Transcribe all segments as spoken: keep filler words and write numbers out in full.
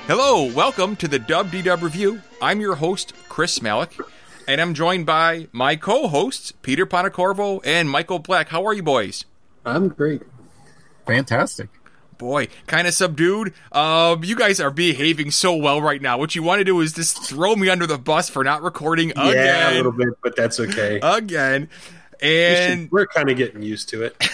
Hello, welcome to the Dub D Dub Review. I'm your host, Chris Malik, and I'm joined by my co-hosts, Peter Panacorvo and Michael Black. How are you boys? I'm great. Fantastic. Boy, kind of subdued. Um, you guys are behaving so well right now. What you want to do is just throw me under the bus for not recording again. Yeah, a little bit, but that's okay. Again. And should, we're kind of getting used to it.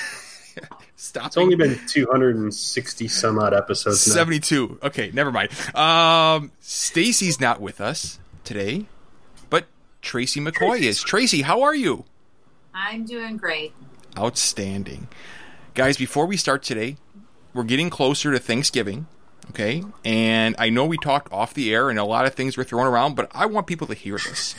Stop. It's only been two hundred sixty some odd episodes now. seventy-two. Okay, never mind. Um, Stacy's not with us today, but Tracy McCoy is. Tracy, how are you? I'm doing great. Outstanding. Guys, before we start today, we're getting closer to Thanksgiving, okay? And I know we talked off the air and a lot of things were thrown around, but I want people to hear this.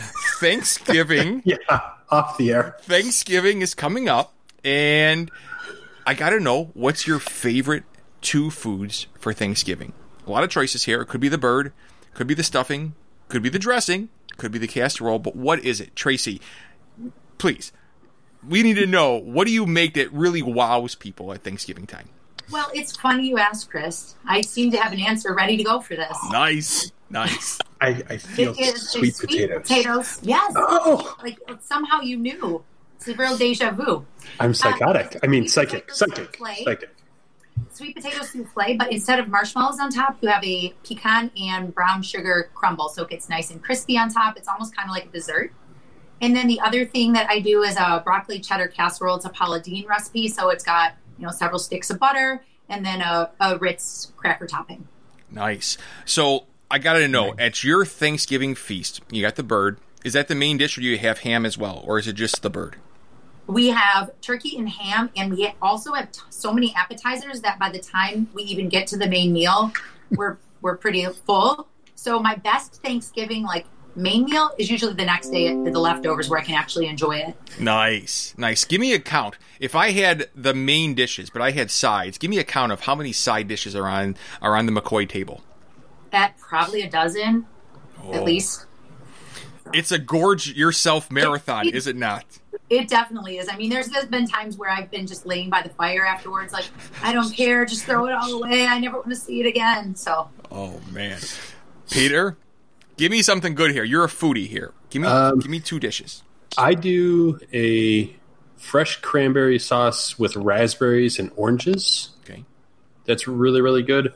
Thanksgiving. Yeah, off the air. Thanksgiving is coming up, and I got to know, what's your favorite two foods for Thanksgiving? A lot of choices here. It could be the bird, could be the stuffing, could be the dressing, could be the casserole, but what is it? Tracy, please, we need to know, what do you make that really wows people at Thanksgiving time? Well, it's funny you asked, Chris. I seem to have an answer ready to go for this. Nice, nice. I, I feel It is sweet, sweet potatoes. potatoes. Yes. Oh, Like, somehow you knew. It's a real deja vu. I'm psychotic. Uh, I mean, sweet psychic. potato Psychic. souffle. Psychic. Sweet potato souffle, but instead of marshmallows on top, you have a pecan and brown sugar crumble, so it gets nice and crispy on top. It's almost kind of like a dessert. And then the other thing that I do is a broccoli cheddar casserole. It's a Paula Deen recipe, so it's got, you know, several sticks of butter and then a, a Ritz cracker topping. Nice. So I got to know, at your Thanksgiving feast, you got the bird. Is that the main dish, or do you have ham as well, or is it just the bird? We have turkey and ham, and we also have t- so many appetizers that by the time we even get to the main meal, we're we're pretty full. So my best Thanksgiving, like, main meal is usually the next day at the leftovers where I can actually enjoy it. Nice, nice. Give me a count. If I had the main dishes, but I had sides, give me a count of how many side dishes are on are on the McCoy table. That probably a dozen, Oh. at least. It's a gorge yourself marathon, It- it- is it not? It definitely is. I mean, there's, there's been times where I've been just laying by the fire afterwards, like, I don't care, just throw it all away. I never want to see it again. So, Oh man, Peter, give me something good here. You're a foodie here. Give me, Um, give me two dishes. I do a fresh cranberry sauce with raspberries and oranges. Okay. That's really, really good.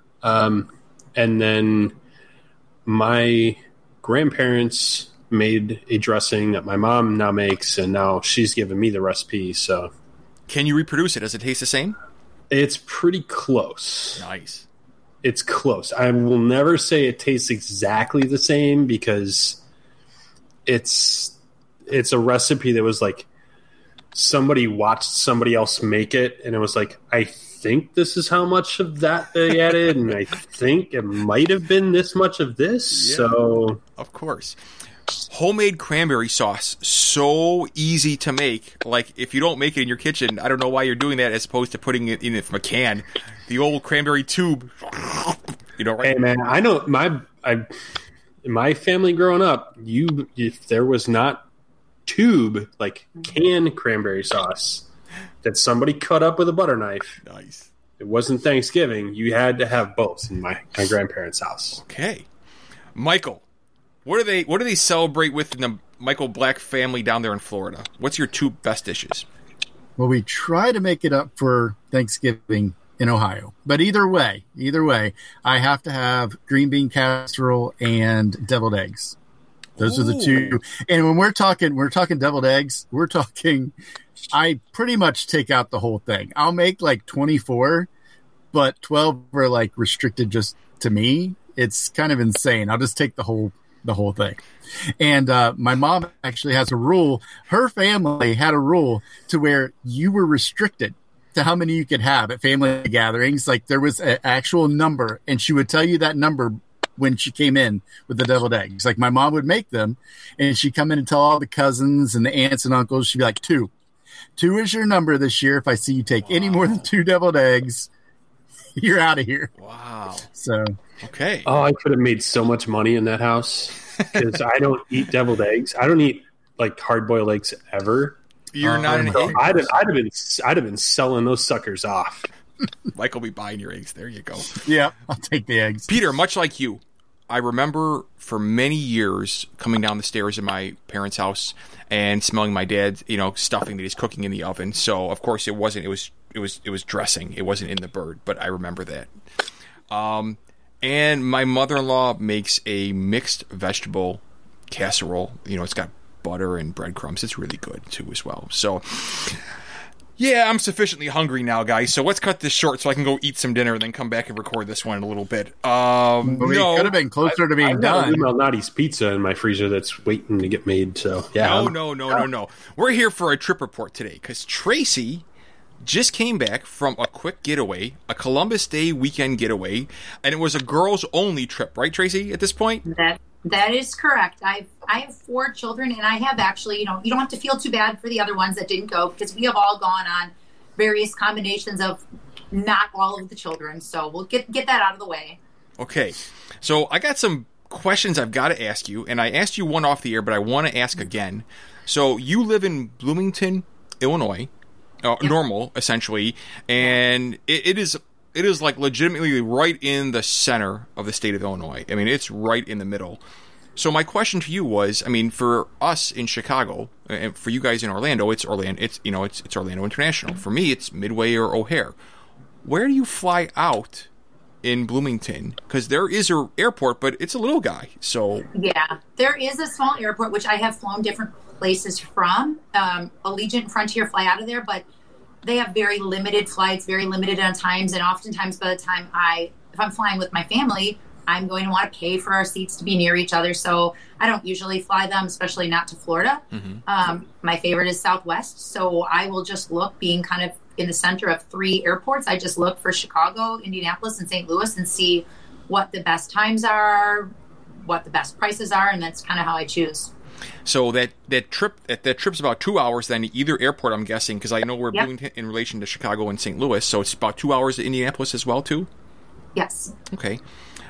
Um, and then my grandparents made a dressing that my mom now makes, and now she's given me the recipe. So Can you reproduce it? Does it taste the same? it's pretty close. Nice. It's close. I will never say it tastes exactly the same because it's it's a recipe that was like somebody watched somebody else make it, and it was like, I think this is how much of that they added, and I think it might have been this much of this. Yeah. So Of course. Homemade cranberry sauce, so easy to make. Like, if you don't make it in your kitchen, I don't know why you're doing that as opposed to putting it in it from a can. The old cranberry tube. You know, right? hey man, I know my I in my family growing up, you if there was not tube like canned cranberry sauce that somebody cut up with a butter knife, Nice. it wasn't Thanksgiving. You had to have both in my, my grandparents' house. Okay. Michael, what do they what do they celebrate with in the Michael Black family down there in Florida? What's your two best dishes? Well, we try to make it up for Thanksgiving in Ohio. But either way, either way, I have to have green bean casserole and deviled eggs. Those Ooh. are the two. And when we're talking, we're talking deviled eggs, we're talking, I pretty much take out the whole thing. I'll make like twenty-four, but twelve are like restricted just to me. It's kind of insane. I'll just take the whole the whole thing. And uh, my mom actually has a rule. Her family had a rule to where you were restricted to how many you could have at family gatherings. Like, there was an actual number, and she would tell you that number when she came in with the deviled eggs. Like, my mom would make them, and she'd come in and tell all the cousins and the aunts and uncles. She'd be like, two. Two is your number this year. If I see you take wow. any more than two deviled eggs, you're out of here. Wow. So... Okay. Oh, I could have made so much money in that house because I don't eat deviled eggs. I don't eat like hard boiled eggs ever. You're uh, not an so egg. I'd have, I'd have been I'd have been selling those suckers off. Mike will be buying your eggs. There you go. Yeah, I'll take the eggs. Peter, much like you, I remember for many years coming down the stairs in my parents' house and smelling my dad, you know, stuffing that he's cooking in the oven. So of course it wasn't. It was it was it was dressing. It wasn't in the bird, but I remember that. Um, and my mother-in-law makes a mixed vegetable casserole. You know, it's got butter and breadcrumbs. It's really good too as well. So. Yeah, I'm sufficiently hungry now, guys. So let's cut this short so I can go eat some dinner and then come back and record this one in a little bit. Um, well, we no, could have been closer I, to being I've got done. a Malnati's pizza in my freezer that's waiting to get made. So yeah, no, I'm- no, no, no, no. We're here for a trip report today because Tracy just came back from a quick getaway, a Columbus Day weekend getaway, and it was a girls-only trip, right, Tracy? At this point, That that is correct. I've I have four children, and I have actually, you know, you don't have to feel too bad for the other ones that didn't go because we have all gone on various combinations of not all of the children. So we'll get get that out of the way. okay. So I got some questions I've got to ask you, and I asked you one off the air, but I want to ask again. So you live in Bloomington, Illinois, uh, Yeah. Normal, essentially, and it, it is it is like legitimately right in the center of the state of Illinois. I mean, it's right in the middle. So my question to you was, I mean, for us in Chicago, and for you guys in Orlando, it's Orlando. It's you know, it's it's Orlando International. For me, it's Midway or O'Hare. Where do you fly out in Bloomington? Because there is an airport, but it's a little guy. So Yeah, there is a small airport which I have flown different places from. Um, Allegiant and Frontier fly out of there, but they have very limited flights, very limited on times, and oftentimes by the time I, if I'm flying with my family, I'm going to want to pay for our seats to be near each other. So I don't usually fly them, especially not to Florida. Mhm. Um, my favorite is Southwest. So I will just look, being kind of in the center of three airports, I just look for Chicago, Indianapolis, and Saint Louis and see what the best times are, what the best prices are, and that's kind of how I choose. So that that trip that, that trip's about two hours then to either airport, I'm guessing, because I know we're Yep. Bloomington in relation to Chicago and Saint Louis, so it's about two hours to Indianapolis as well too. Yes. Okay.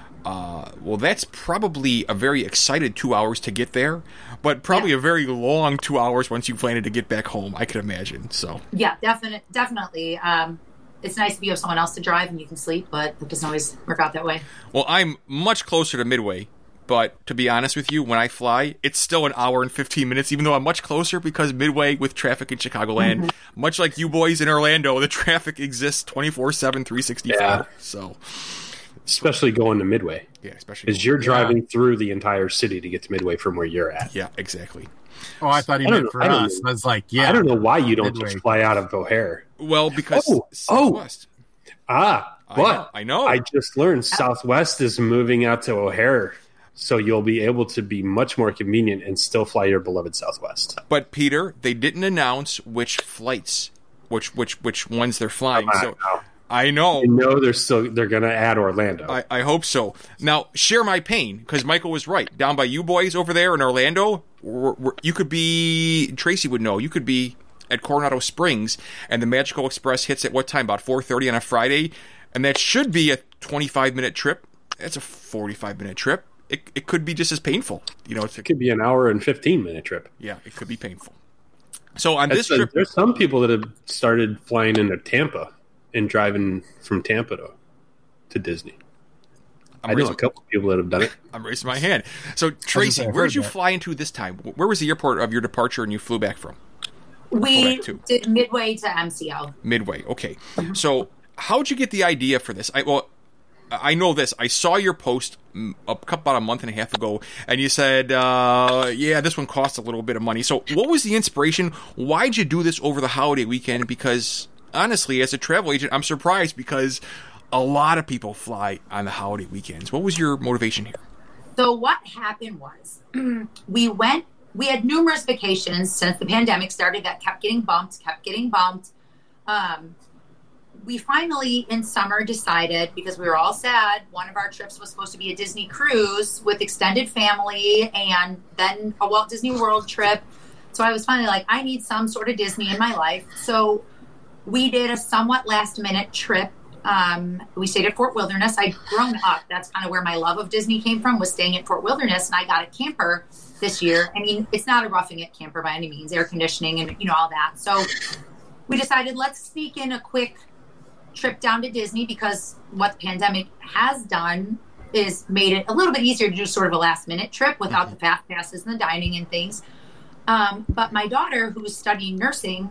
Uh, well, that's probably a very excited two hours to get there, but probably Yeah. a very long two hours once you've landed to get back home. I could imagine. So Yeah, definite, definitely. Um, it's nice if you have someone else to drive and you can sleep, but it doesn't always work out that way. well, I'm much closer to Midway. But to be honest with you, when I fly, it's still an hour and fifteen minutes, even though I'm much closer because Midway with traffic in Chicagoland, Mm-hmm. much like you boys in Orlando, the traffic exists twenty-four seven, three sixty-five. Yeah. So, especially going to Midway, yeah, especially. because you're driving through the entire city to get to Midway from where you're at. Yeah, exactly. Oh, I thought he I don't meant know- for I don't us. know. I was like, yeah. I don't know why you don't Midway. just fly out of O'Hare. Well, because Oh, oh. Southwest. Ah, I but know, I know. I just learned Southwest is moving out to O'Hare, so you'll be able to be much more convenient and still fly your beloved Southwest. But Peter, they didn't announce which flights, which which which ones they're flying. I So know. I know. You know they're still they're going to add Orlando. I, I hope so. Now, share my pain, because Michael was right. Down by you boys over there in Orlando, we're, we're, you could be, Tracy would know, you could be at Coronado Springs, and the Magical Express hits at what time? About four thirty on a Friday, and that should be a twenty-five minute trip. That's a forty-five minute trip. It, it could be just as painful. You know, it's a, It could be an hour and fifteen minute trip. yeah, it could be painful. So on this That's a- trip, there's some people that have started flying into Tampa and driving from Tampa to, to Disney. I'm I know raising- a couple of people that have done it. I'm raising my hand. So Tracy, say, I've where heard did you that. fly into this time? Where was the airport of your departure and you flew back from? We Correct, too. did Midway to M C L. Midway. Okay. So how'd you get the idea for this? I well, I know this. I saw your post mm, a couple, about a month and a half ago, and you said, uh, "Yeah, this one costs a little bit of money." So, what was the inspiration? Why'd you do this over the holiday weekend? Because honestly, as a travel agent, I'm surprised because a lot of people fly on the holiday weekends. What was your motivation here? So what happened was we went, we had numerous vacations since the pandemic started that kept getting bumped, kept getting bumped. Um, we finally in summer decided, because we were all sad, one of our trips was supposed to be a Disney cruise with extended family and then a Walt Disney World trip. So I was finally like, I need some sort of Disney in my life. So we did a somewhat last minute trip. Um, we stayed at Fort Wilderness. I'd grown up. That's kind of where my love of Disney came from, was staying at Fort Wilderness. And I got a camper this year. I mean, it's not a roughing it camper by any means, air conditioning and, you know, all that. So we decided, let's sneak in a quick trip down to Disney because what the pandemic has done is made it a little bit easier to do sort of a last minute trip without mm-hmm. the fast passes and the dining and things. Um, but my daughter, who was studying nursing,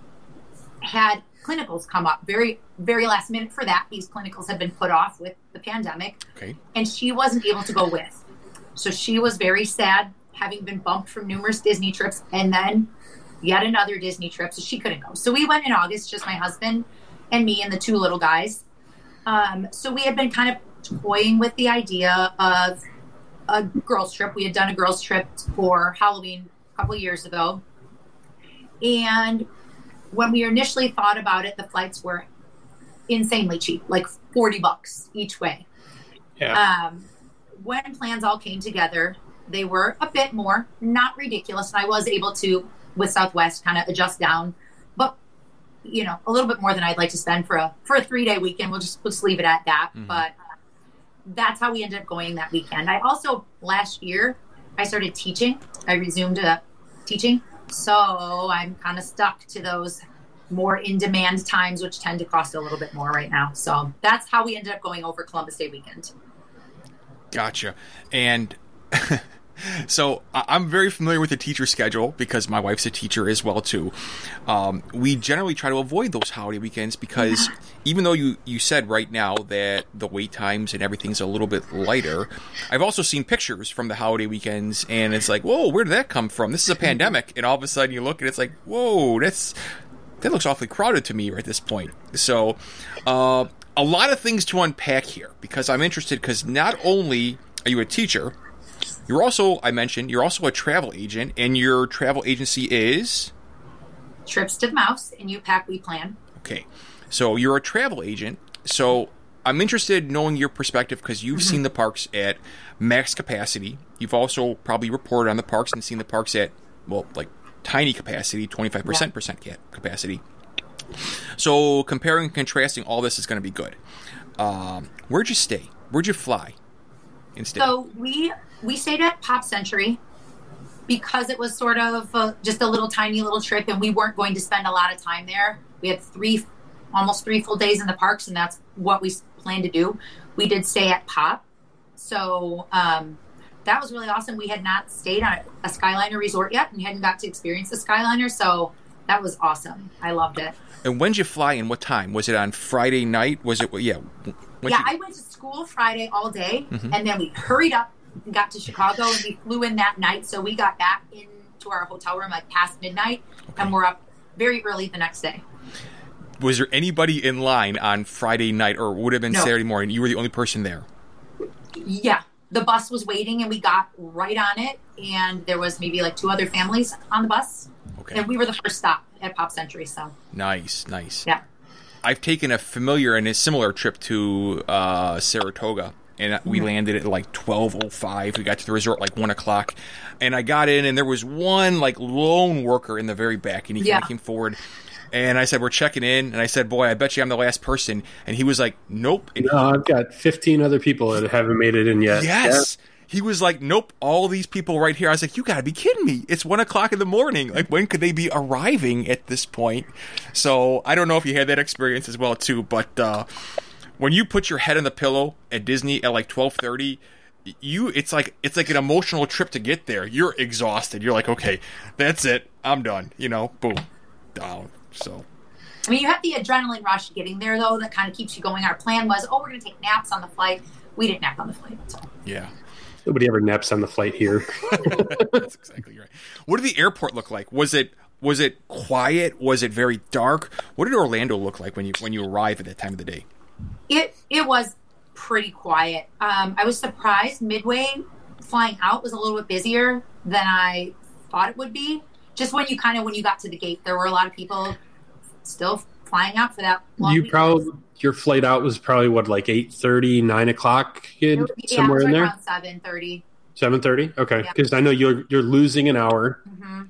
had clinicals come up very, very last minute for that. These clinicals had been put off with the pandemic. Okay. And she wasn't able to go with. So she was very sad, having been bumped from numerous Disney trips and then yet another Disney trip. So she couldn't go. So we went in August, just my husband and me and the two little guys. Um, so we had been kind of toying with the idea of a girls trip. We had done a girls trip for Halloween a couple of years ago. And when we initially thought about it, the flights were insanely cheap, like forty bucks each way. Yeah. Um, when plans all came together, they were a bit more, not ridiculous. And I was able to, with Southwest, kind of adjust down, but you know, a little bit more than I'd like to spend for a for a three day weekend. We'll just we'll just leave it at that. Mm-hmm. But uh, that's how we ended up going that weekend. I also last year I started teaching. I resumed uh, teaching, so I'm kind of stuck to those more in demand times, which tend to cost a little bit more right now. So that's how we ended up going over Columbus Day weekend. Gotcha. And so I'm very familiar with the teacher schedule because my wife's a teacher as well too. Um, we generally try to avoid those holiday weekends because even though you, you said right now that the wait times and everything's a little bit lighter, I've also seen pictures from the holiday weekends and it's like, whoa, where did that come from? This is a pandemic. And all of a sudden you look and it's like, whoa, that's that looks awfully crowded to me at this point. So uh, a lot of things to unpack here because I'm interested because not only are you a teacher, you're also, I mentioned, you're also a travel agent, and your travel agency is? Trips to the Mouse, and You Pack, We Plan. Okay. So you're a travel agent. So I'm interested in knowing your perspective because you've mm-hmm. seen the parks at max capacity. You've also probably reported on the parks and seen the parks at, well, like tiny capacity, twenty-five percent yeah. capacity. So comparing and contrasting all this is going to be good. Um, where'd you stay? Where'd you fly instead? So we... We stayed at Pop Century because it was sort of uh, just a little tiny little trip and we weren't going to spend a lot of time there. We had three, almost three full days in the parks and that's what we planned to do. We did stay at Pop. So um, that was really awesome. We had not stayed on a Skyliner resort yet and hadn't got to experience the Skyliner. So that was awesome. I loved it. And when did you fly and what time? Was it on Friday night? Was it, yeah. Yeah, you... I went to school Friday all day mm-hmm. and then we hurried up and got to Chicago and we flew in that night. So we got back into our hotel room like past midnight okay. and we're up very early the next day. Was there anybody in line on Friday night or would have been no. Saturday morning? You were the only person there? Yeah. The bus was waiting and we got right on it and there was maybe like two other families on the bus. Okay. And we were the first stop at Pop Century. So nice, nice. Yeah. I've taken a familiar and a similar trip to uh, Saratoga. And we mm-hmm. landed at like twelve oh five. We got to the resort like one o'clock. And I got in, and there was one like lone worker in the very back. And he yeah. kind of came forward. And I said, we're checking in. And I said, boy, I bet you I'm the last person. And he was like, nope. And no, I've got fifteen other people that haven't made it in yet. Yes. Yeah. He was like, nope, all these people right here. I was like, you got to be kidding me. It's one o'clock in the morning. Like, when could they be arriving at this point? So I don't know if you had that experience as well, too. But uh when you put your head on the pillow at Disney at like twelve thirty, you it's like it's like an emotional trip to get there. You're exhausted. You're like, okay, that's it. I'm done. You know, boom, down. So, I mean, you have the adrenaline rush getting there, though, that kind of keeps you going. Our plan was, oh, we're going to take naps on the flight. We didn't nap on the flight. So. Yeah. Nobody ever naps on the flight here. That's exactly right. What did the airport look like? Was it was it quiet? Was it very dark? What did Orlando look like when you when you arrive at that time of the day? It it was pretty quiet. Um, I was surprised Midway flying out was a little bit busier than I thought it would be. Just when you kind of when you got to the gate, there were a lot of people still flying out for that long You weekend. probably your flight out was probably what like eight thirty, nine o'clock in, yeah, somewhere it was in there. Around seven thirty. Seven thirty. Okay, because yeah. I know you're you're losing an hour, mm-hmm.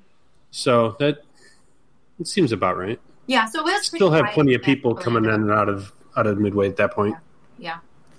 so that it seems about right. Yeah, so it was still have plenty of people coming in and out of. out of Midway at that point. Yeah.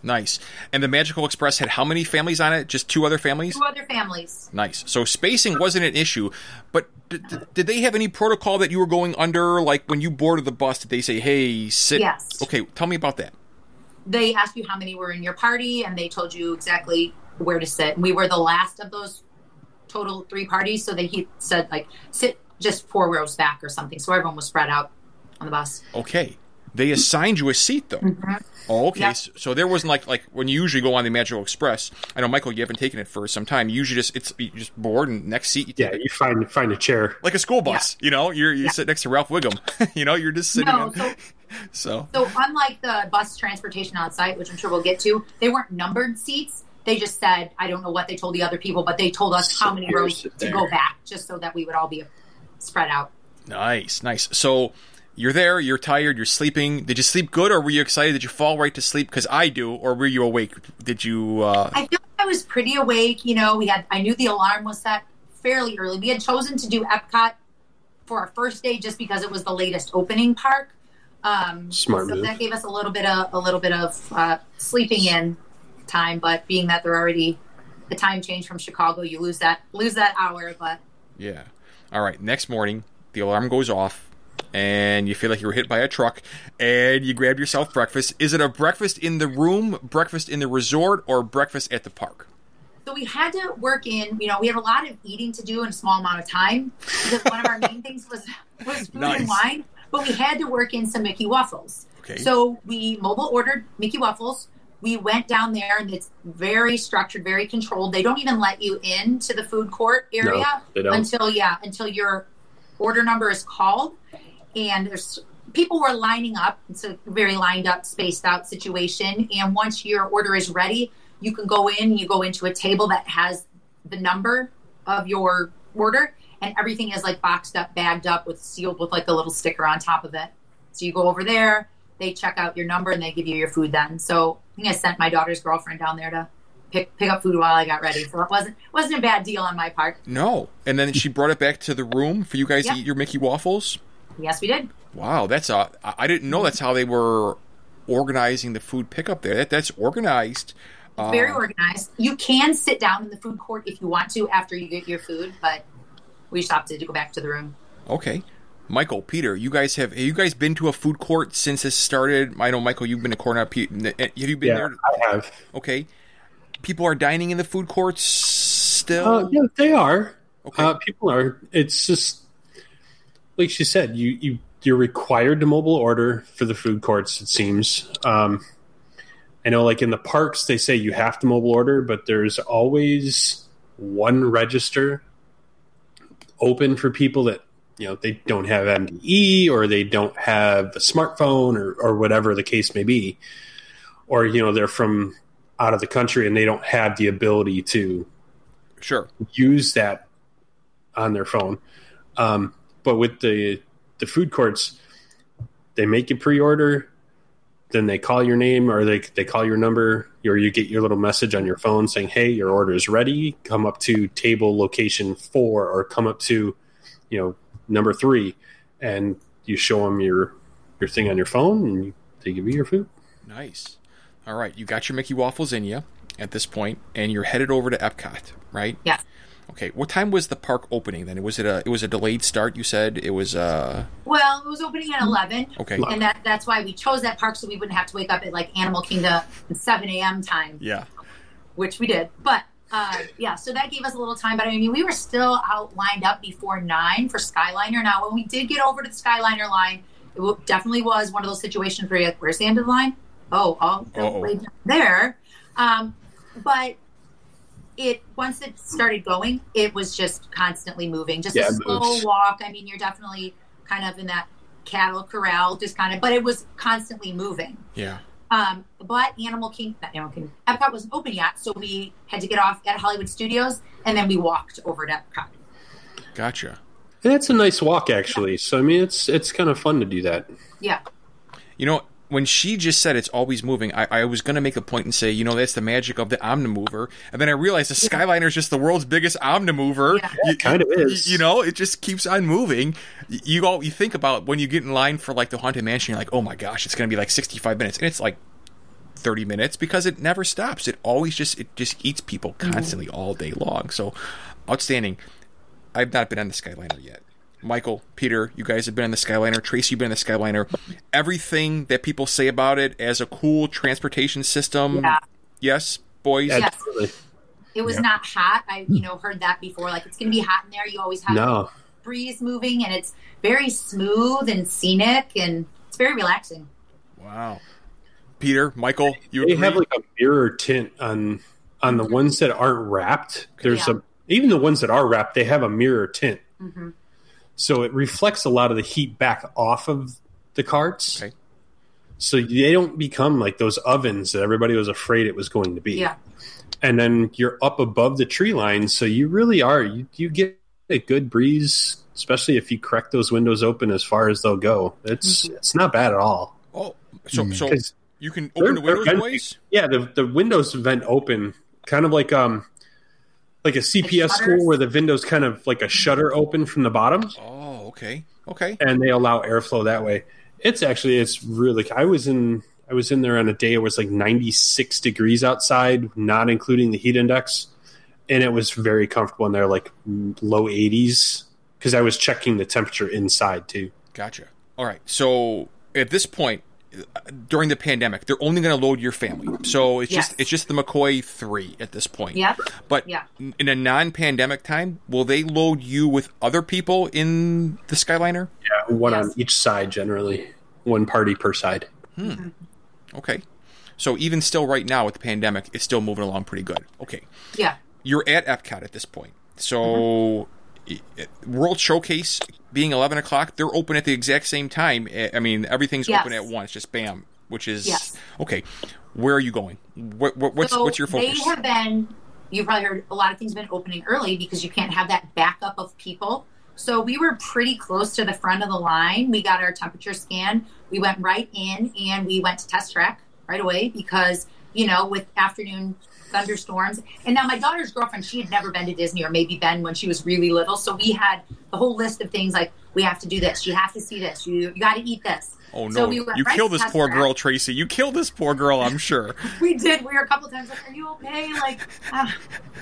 Nice. And the Magical Express had how many families on it? Just two other families? Two other families. Nice. So spacing wasn't an issue, but d- d- did they have any protocol that you were going under? Like when you boarded the bus, did they say, hey, sit? Yes. Okay, tell me about that. They asked you how many were in your party, and they told you exactly where to sit. And we were the last of those total three parties, so they he said, like, sit just four rows back or something. So everyone was spread out on the bus. Okay. They assigned you a seat, though. Mm-hmm. Oh, okay. Yep. So, so there wasn't like like when you usually go on the Magical Express. I know, Michael, you haven't taken it for some time. You usually just it's you just board and next seat. You take Yeah, it. you find find a chair. Like a school bus. Yeah. You know, you're you Yeah. sit next to Ralph Wiggum. You know, you're just sitting. No, on, so, so so unlike the bus transportation on site, which I'm sure we'll get to, they weren't numbered seats. They just said, I don't know what they told the other people, but they told us So how many here, rows sit to there. go back, just so that we would all be spread out. nice, nice. So you're there. You're tired. You're sleeping. Did you sleep good, or were you excited? Did you fall right to sleep? Because I do. Or were you awake? Did you? Uh... I feel like I was pretty awake. You know, we had, I knew the alarm was set fairly early. We had chosen to do Epcot for our first day just because it was the latest opening park. Um, Smart so move. that gave us a little bit of, a little bit of uh, sleeping in time, but being that they're already, the time change from Chicago, you lose that, lose that hour, but Yeah. All right. Next morning, the alarm goes off, and you feel like you were hit by a truck, and you grab yourself breakfast. Is it a breakfast in the room, breakfast in the resort, or breakfast at the park? So we had to work in, you know, we had a lot of eating to do in a small amount of time because one of our main things was, was food Nice. and wine, but we had to work in some Mickey waffles. Okay. So we mobile ordered Mickey waffles. We went down there and it's very structured, very controlled. They don't even let you into the food court area No, they don't. until, yeah, until your order number is called. And there's people were lining up. It's a very lined up, spaced out situation. And once your order is ready, you can go in, you go into a table that has the number of your order, and everything is like boxed up, bagged up, with sealed with like a little sticker on top of it. So you go over there, they check out your number, and they give you your food then. So I think I sent my daughter's girlfriend down there to pick pick up food while I got ready. So it wasn't wasn't a bad deal on my part. No. And then she brought it back to the room for you guys Yep. to eat your Mickey waffles? Yes, we did. Wow, that's uh, I I didn't know that's how they were organizing the food pickup there. That that's organized. Very Uh, organized. You can sit down in the food court if you want to after you get your food, but we just opted to go back to the room. Okay. Michael, Peter, you guys have have you guys been to a food court since this started? I know, Michael, you've been to Cornell. Pe- Have you been Yeah, there? I have. Okay. People are dining in the food courts still? Uh, yeah, they are. Okay. Uh, people are. It's just like she said. You you you're required to mobile order for the food courts. It seems. Um, I know, like in the parks, they say you have to mobile order, but there's always one register open for people that, you know, they don't have M D E or they don't have a smartphone or, or whatever the case may be. Or, you know, they're from out of the country and they don't have the ability to Sure. use that on their phone. Um, but with the the food courts, they make you pre-order, then they call your name or they they call your number, or you get your little message on your phone saying, hey, your order is ready. Come up to table location four or come up to, you know, number three. And you show them your, your thing on your phone and you, they give you your food. Nice. All right. You got your Mickey waffles in you at this point, and you're headed over to Epcot, right? Yeah. Okay. What time was the park opening then? Was it a it was a delayed start? You said it was. Uh... Well, it was opening at eleven. Okay. And that that's why we chose that park so we wouldn't have to wake up at like Animal Kingdom at seven a.m. time, Yeah. which we did. But uh, yeah, so that gave us a little time. But I mean, we were still out lined up before nine for Skyliner. Now, when we did get over to the Skyliner line, it w- definitely was one of those situations where you're like, where's the end of the line? Oh, all the Uh-oh. way down there. Um, but it once it started going, it was just constantly moving, just Yeah, a it slow moves. walk. I mean, you're definitely kind of in that cattle corral, just kind of, but it was constantly moving. Yeah. Um, but Animal King, not Animal King, Epcot wasn't open yet, so we had to get off at Hollywood Studios, and then we walked over to Epcot. Gotcha. And it's a nice walk, actually. So, I mean, it's it's kind of fun to do that. Yeah. You know, when she just said it's always moving, I, I was going to make a point and say, you know, that's the magic of the Omnimover. And then I realized the Skyliner is just the world's biggest Omnimover. Yeah. You- It kind of is. You know, it just keeps on moving. You all you think about when you get in line for like the Haunted Mansion, you're like, oh my gosh, it's going to be like sixty-five minutes, and it's like thirty minutes because it never stops. It always just it just eats people constantly mm-hmm. all day long. So outstanding. I've not been on the Skyliner yet. Michael, Peter, you guys have been on the Skyliner. Tracy, you've been on the Skyliner. Everything that people say about it as a cool transportation system. Yeah. Yes, boys? Yes. Absolutely. It was Yeah. not hot. I, you know, heard that before. Like, it's going to be hot in there. You always have No. like, breeze moving, and it's very smooth and scenic, and it's very relaxing. Wow. Peter, Michael, you They agree? have like a mirror tint on on the ones that aren't wrapped. There's Yeah. a even the ones that are wrapped, they have a mirror tint. Mm-hmm. So it reflects a lot of the heat back off of the carts. Okay. So they don't become like those ovens that everybody was afraid it was going to be. Yeah. And then you're up above the tree line, so you really are you, you get a good breeze, especially if you crack those windows open as far as they'll go. It's Mm-hmm. it's not bad at all. Oh, so so 'Cause you can open the they're- windows, they're boys? Yeah, the the windows vent open, kind of like um like a C P S Like school shutters? where the windows kind of like a shutter open from the bottom, Oh, okay. Okay. and they allow airflow that way. It's actually it's really. I was in I was in there on a day it was like ninety-six degrees outside, not including the heat index, and it was very comfortable in there, like low eighties, because I was checking the temperature inside too. Gotcha. All right. So at this point, uh, during the pandemic, they're only going to load your family. So it's Yes. just it's just the McCoy three at this point. Yep. But Yeah. in a non-pandemic time, will they load you with other people in the Skyliner? Yeah, one Yes. on each side generally, one party per side. Okay. So even still right now with the pandemic, it's still moving along pretty good. Okay. Yeah. You're at Epcot at this point. So i- World Showcase being eleven o'clock, they're open at the exact same time. I- I mean, everything's Yes. open at once, just bam, which is Yes. okay. Where are you going? What, what, what's So what's your focus? They have been, you've probably heard a lot of things have been opening early because you can't have that backup of people. So we were pretty close to the front of the line. We got our temperature scan. We went right in and we went to test track right away because, you know, with afternoon thunderstorms. And now my daughter's girlfriend, she had never been to Disney or maybe been when she was really little. So we had the whole list of things like, we have to do this. You have to see this. You, you got to eat this. Oh no! So we went you right killed to this test poor track. girl, Tracy. You killed this poor girl. I'm sure. We did. We were a couple times like, are you okay? Like, ah.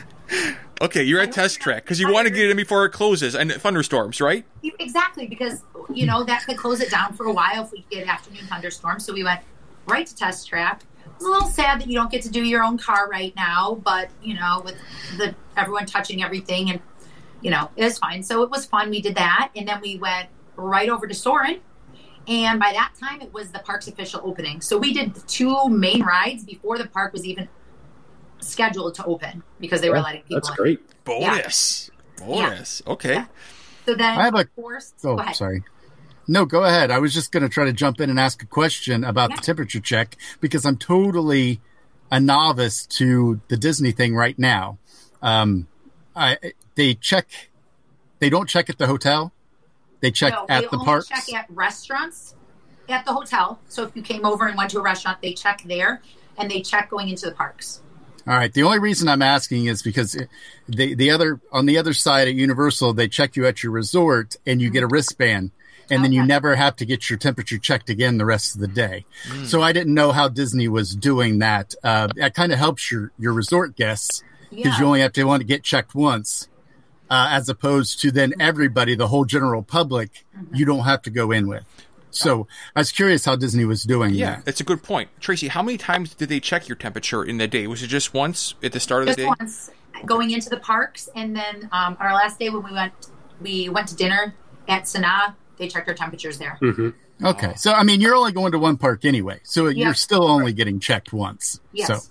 Okay, you're at test track because you want to get it in before it closes and thunderstorms, right? Exactly, because, you know, that could close it down for a while if we get afternoon thunderstorms. So we went right to test track. It's a little sad that you don't get to do your own car right now, but, you know, with the everyone touching everything and, you know, it was fine. So it was fun. We did that. And then we went right over to Soarin'. And by that time, it was the park's official opening. So we did the two main rides before the park was even scheduled to open because they were Yeah, letting people That's in. great. Bonus, bonus. Okay. Yeah. So then, I have a- of course, Oh, go ahead. sorry. No, go ahead. I was just going to try to jump in and ask a question about Yeah. the temperature check because I'm totally a novice to the Disney thing right now. Um, I they check. They don't check at the hotel. They check No, at they the only parks. check at restaurants at the hotel. So if you came over and went to a restaurant, they check there, and they check going into the parks. All right. The only reason I'm asking is because the the other on the other side at Universal, they check you at your resort and you get a wristband, and then you Okay. never have to get your temperature checked again the rest of the day. So I didn't know how Disney was doing that. Uh, that kind of helps your your resort guests because Yeah. you only have to want to get checked once, uh, as opposed to then everybody, the whole general public, you don't have to go in with. So I was curious how Disney was doing Yeah, that. that's a good point. Tracy, how many times did they check your temperature in the day? Was it just once at the start of Just the day? once going into the parks, and then um, our last day when we went, we went to dinner at Sanaa. They checked our temperatures there. Hmm. Okay. So, I mean, you're only going to one park anyway. So Yeah. you're still only getting checked once. Yes. So,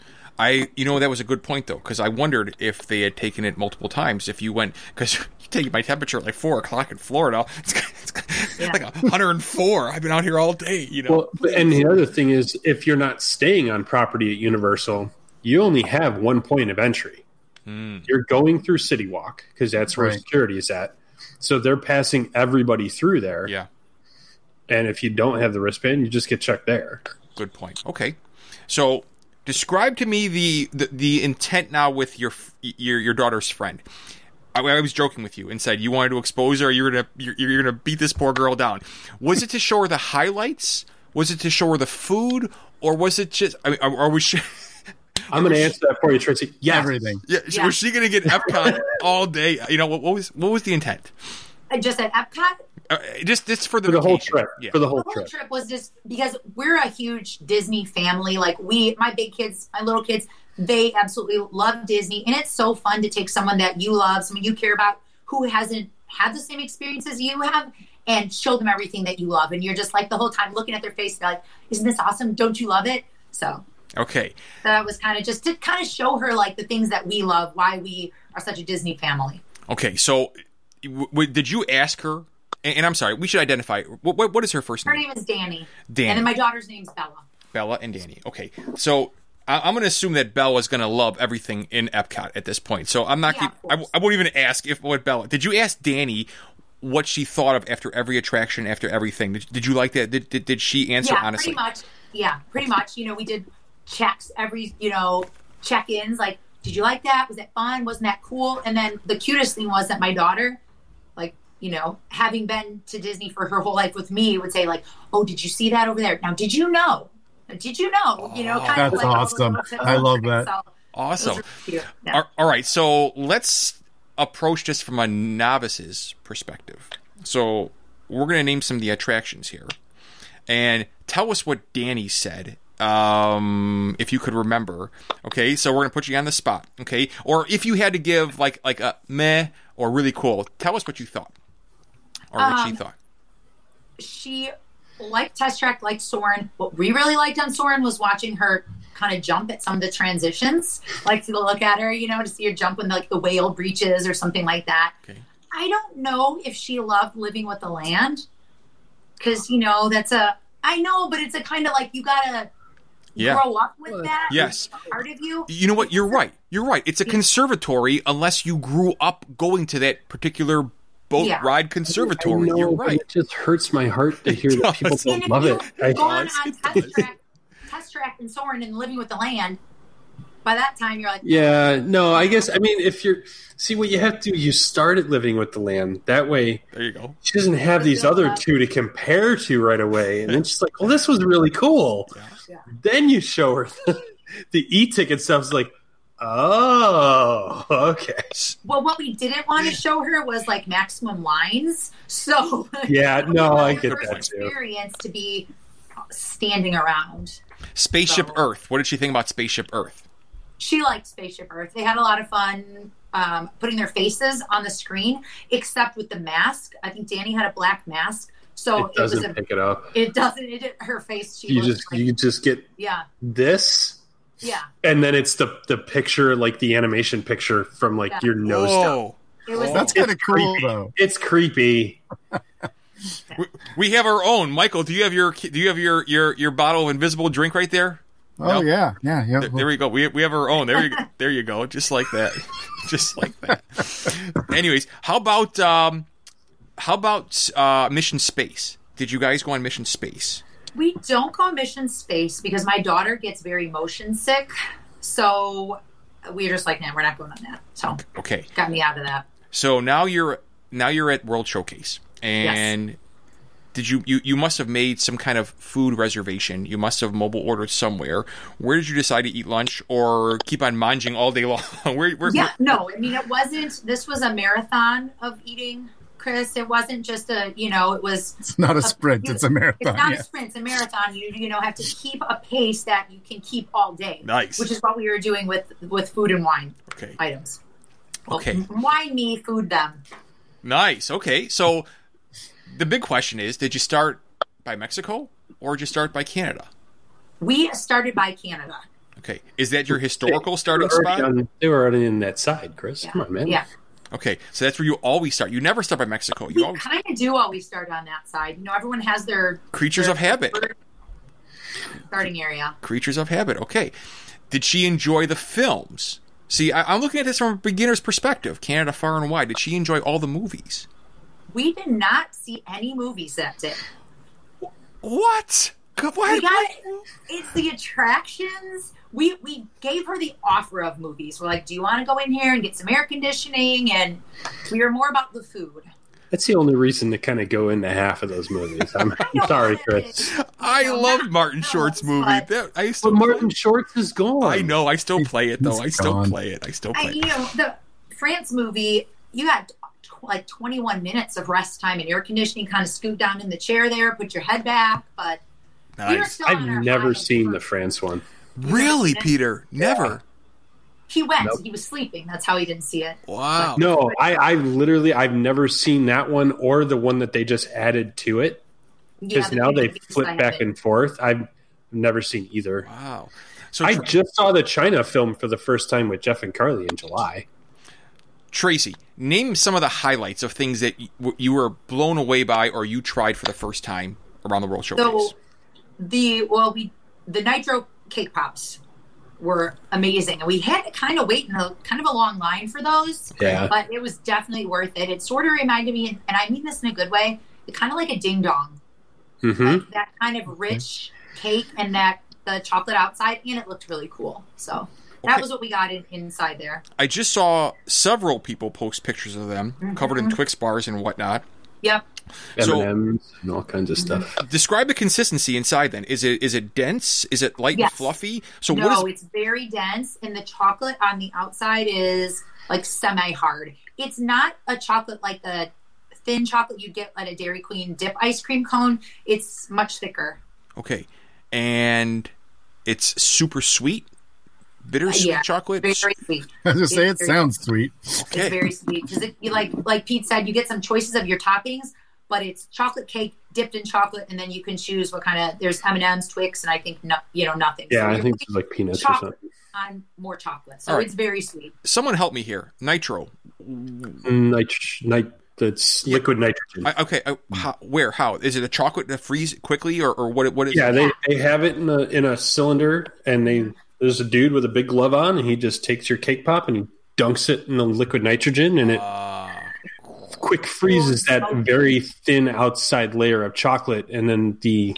I, you know, that was a good point though, because I wondered if they had taken it multiple times. If you went, because you take my temperature at like four o'clock in Florida, it's, it's Yeah. like one hundred four. I've been out here all day, you know. Well, but- and the other thing is, if you're not staying on property at Universal, you only have one point of entry. You're going through City Walk because that's where Right. security is at. So they're passing everybody through there. Yeah, And if you don't have the wristband, you just get checked there. good point. Okay, so describe to me the, the, the intent now with your your your daughter's friend. I, I was joking with you and said you wanted to expose her. You're gonna you're, you're gonna beat this poor girl down. Was it to show her the highlights? Was it to show her the food, or was it just? I mean, are, are we? Sh- I'm going to answer that for you, Tracy. Yes. Everything. yeah, Yeah. was she going to get Epcot all day? You know, what, what was what was the intent? I just at Epcot. Uh, just just for the, For the whole vacation. trip. Yeah. For the whole The whole trip. trip was just because we're a huge Disney family. Like we, my big kids, my little kids, they absolutely love Disney, and it's so fun to take someone that you love, someone you care about, who hasn't had the same experience as you have, and show them everything that you love. And you're just like the whole time looking at their face, like, "Isn't this awesome? Don't you love it?" So Okay. that was kind of just to kind of show her like the things that we love, why we are such a Disney family. Okay. So, w- w- did you ask her? And, and I'm sorry, we should identify. What, what, what is her first Her name? name is Danny, Danny. and then my daughter's name's Bella. Bella and Danny. Okay. So I, I'm going to assume that Bella's going to love everything in Epcot at this point. So I'm not. Yeah, gonna, I, of course. I won't even ask if what Bella. Did you ask Danny what she thought of after every attraction, after everything? Did, did you like that? Did, did did she answer Yeah, honestly? pretty much. Yeah, pretty much. You know, we did checks every, you know, check-ins. Like, did you like that? Was that fun? Wasn't that cool? And then the cutest thing was that my daughter, like, you know, having been to Disney for her whole life with me, would say like, "Oh, did you see that over there? Now, did you know? Did you know?" You know, kind That's of like all those awesome. little tips. I love that. So, Awesome. those are cute. Yeah. All- all right, so let's approach this from a novice's perspective. So we're going to name some of the attractions here, and tell us what Danny said, um, if you could remember. Okay, so we're going to put you on the spot. Okay, or if you had to give like like a meh or really cool, tell us what you thought or what she Um, thought. She liked Test Track, liked Soarin'. What we really liked on Soarin' was watching her kind of jump at some of the transitions. Like to look at her, you know, to see her jump when like the whale breaches or something like that. Okay. I don't know if she loved Living with the Land because, you know, that's a, I know, but it's a kind of like you got to Yeah. grow up with that. Yes. It's a part of you. You know what? You're right. You're right. It's a conservatory unless you grew up going to that particular boat Yeah. ride I conservatory. know, You're but right. It just hurts my heart to hear that people does. don't And if love you it. I, go on, does. on It Test Track, Test Track and Soarin' and Living with the Land, by that time you're like, yeah, no, I guess, I mean, if you're, see what you have to do, you start at Living with the Land. That way, There you go. she doesn't have these other two to compare to right away. And then she's like, well, this was really cool. Yeah. Then you show her the, the e-ticket stuff. It's like, oh, okay. well, what we didn't want to show her was like maximum lines. So Yeah, no, I get first that too. experience to be standing around. Spaceship So- Earth. What did she think about Spaceship Earth? She liked Spaceship Earth. They had a lot of fun um, putting their faces on the screen, except with the mask. I think Danny had a black mask, so It it, was doesn't a. pick it up. It doesn't. It did- her face. She You looked just like, you just get yeah, this, yeah. and then it's the the picture, like the animation picture from like Yeah. your nose down. Whoa. It was. That's It's kind of cool, creepy. though. It's creepy. We, we have our own. Michael, do you have your do you have your your, your bottle of invisible drink right there? Oh No? yeah, yeah, yeah. There, there we go. We we have our own. There you go. There you go. Just like that. Just like that. Anyways, how about um, how about uh, Mission Space? Did you guys go on Mission Space? We don't go Mission Space because my daughter gets very motion sick. So we're just like, nah, we're not going on that. So Okay. got me out of that. So now you're now you're at World Showcase, and did you, you you must have made some kind of food reservation? You must have mobile ordered somewhere. Where did you decide to eat lunch, or keep on manging all day long? where, where, Yeah, no, I mean, it wasn't, this was a marathon of eating, Chris. It wasn't just a, you know, it was. It's not a sprint; it's a marathon. It's not yeah. a sprint, it's a marathon. You, you know, have to keep a pace that you can keep all day. Nice. Which is what we were doing with, with food and wine Okay. items. Okay. Well, wine me, food them. Nice. Okay. So the big question is, did you start by Mexico or did you start by Canada? We started by Canada. Okay. Is that your historical starting They were already spot? on- they were already in that side, Chris. Yeah. Come on, man. Yeah. Okay. So that's where you always start. You never start by Mexico. You We always kind of do always start on that side. You know, everyone has their creatures their of habit. starting area. Creatures of habit. Okay. Did she enjoy the films? See, I, I'm looking at this from a beginner's perspective. Canada Far and Wide. Did she enjoy all the movies? We did not see any movies that day. What? God, We What? got it's the attractions. We we gave her the offer of movies. We're like, do you want to go in here and get some air conditioning? And we were more about the food. That's the only reason to kind of go into half of those movies. I'm, I'm sorry, Chris. I No, love not Martin those, Short's movie. but- That, I still But Martin play- Shorts is gone. I know. I still play it though. He's I still gone. play it. I still I, play you it. know, the France movie, you got tw- like twenty-one minutes of rest time and air conditioning, kind of scoot down in the chair there, put your head back. But we were Nice. still on I've our never high seen for- the France one. Really, Peter? Never. He went. Nope. He was sleeping. That's how he didn't see it. Wow. No, I, I literally, I've never seen that one or the one that they just added to it. Because the now they beginning flip side back of it. and forth. I've never seen either. Wow. So I Tr- just saw the China film for the first time with Jeff and Carly in July. Tracy, name some of the highlights of things that you, you were blown away by or you tried for the first time around the World Showcase. So the well, we the nitro cake pops were amazing, and we had to kind of wait in a kind of a long line for those. Yeah. But it was definitely worth it. It sort of reminded me, and I mean this in a good way, kind of like a ding dong, Mm-hmm. like that kind of rich cake, and that the chocolate outside, and it looked really cool. So that Okay. was what we got in, inside there. I just saw several people post pictures of them covered in Twix bars and whatnot. Yep. So- M and M's and all kinds of stuff. Describe the consistency inside then. Is it is it dense? Is it light Yes. and fluffy? So no, what is it's very dense, and the chocolate on the outside is like semi-hard. It's not a chocolate like the thin chocolate you'd get at a Dairy Queen dip ice cream cone. It's much thicker. okay. And it's super sweet? Bittersweet Yeah, chocolate? Very, very sweet. I was gonna say it It's very- sounds sweet. Okay. It's very sweet because you like like Pete said, you get some choices of your toppings, but it's chocolate cake dipped in chocolate, and then you can choose what kind of. There's M and M's, Twix, and I think no, you know nothing. Yeah, So I you're think it's like peanuts or chocolate something. on more chocolate, so All right. it's very sweet. Someone help me here. Nitro. Nit- nit- that's liquid nitrogen. I, okay. I, how, where? How? Is it a chocolate that freeze quickly or, or what, what is Yeah, it? they, they have it in a in a cylinder, and they there's a dude with a big glove on, and he just takes your cake pop and he dunks it in the liquid nitrogen, and it Uh, quick freezes that so very thin outside layer of chocolate, and then the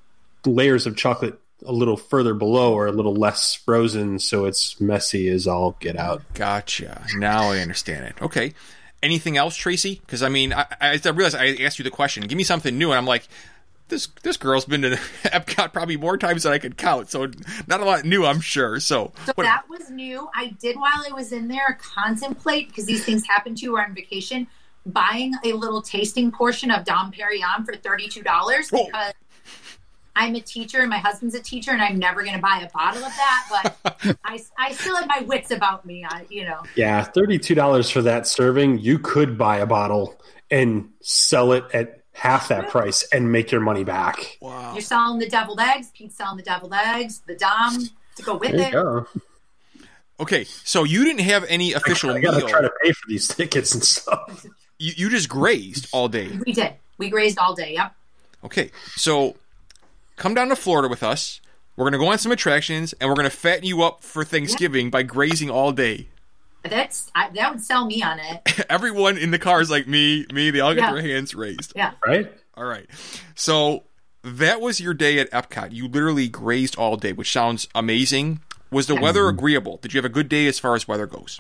layers of chocolate a little further below are a little less frozen, so it's messy as all get out. Gotcha. Now I understand it. Okay. Anything else, Tracy? Because I mean, I, I, I realized I asked you the question. Give me something new, and I'm like, this this girl's been to Epcot probably more times than I could count. So not a lot new, I'm sure. So, So what- that was new. I did while I was in there contemplate, because these things happen to you on vacation, buying a little tasting portion of Dom Perignon for thirty-two dollars Whoa. because I'm a teacher and my husband's a teacher, and I'm never going to buy a bottle of that. But I, I still had my wits about me. I, you know, Yeah, thirty-two dollars for that serving. You could buy a bottle and sell it at half that price and make your money back. wow. you're selling the deviled eggs. Pete's selling the deviled eggs. The Dom to go with There you it. go. Okay, so you didn't have any official I gotta meal. try to pay for these tickets and stuff. You, you just grazed all day. We did. We grazed all day. Yep. Okay, so come down to Florida with us. We're going to go on some attractions, and we're going to fatten you up for Thanksgiving by grazing all day. That's I, that would sell me on it. Everyone in the car is like me, me. They all get Yeah. their hands raised. Yeah. Right? All right. So that was your day at Epcot. You literally grazed all day, which sounds amazing. Was the weather agreeable? Did you have a good day as far as weather goes?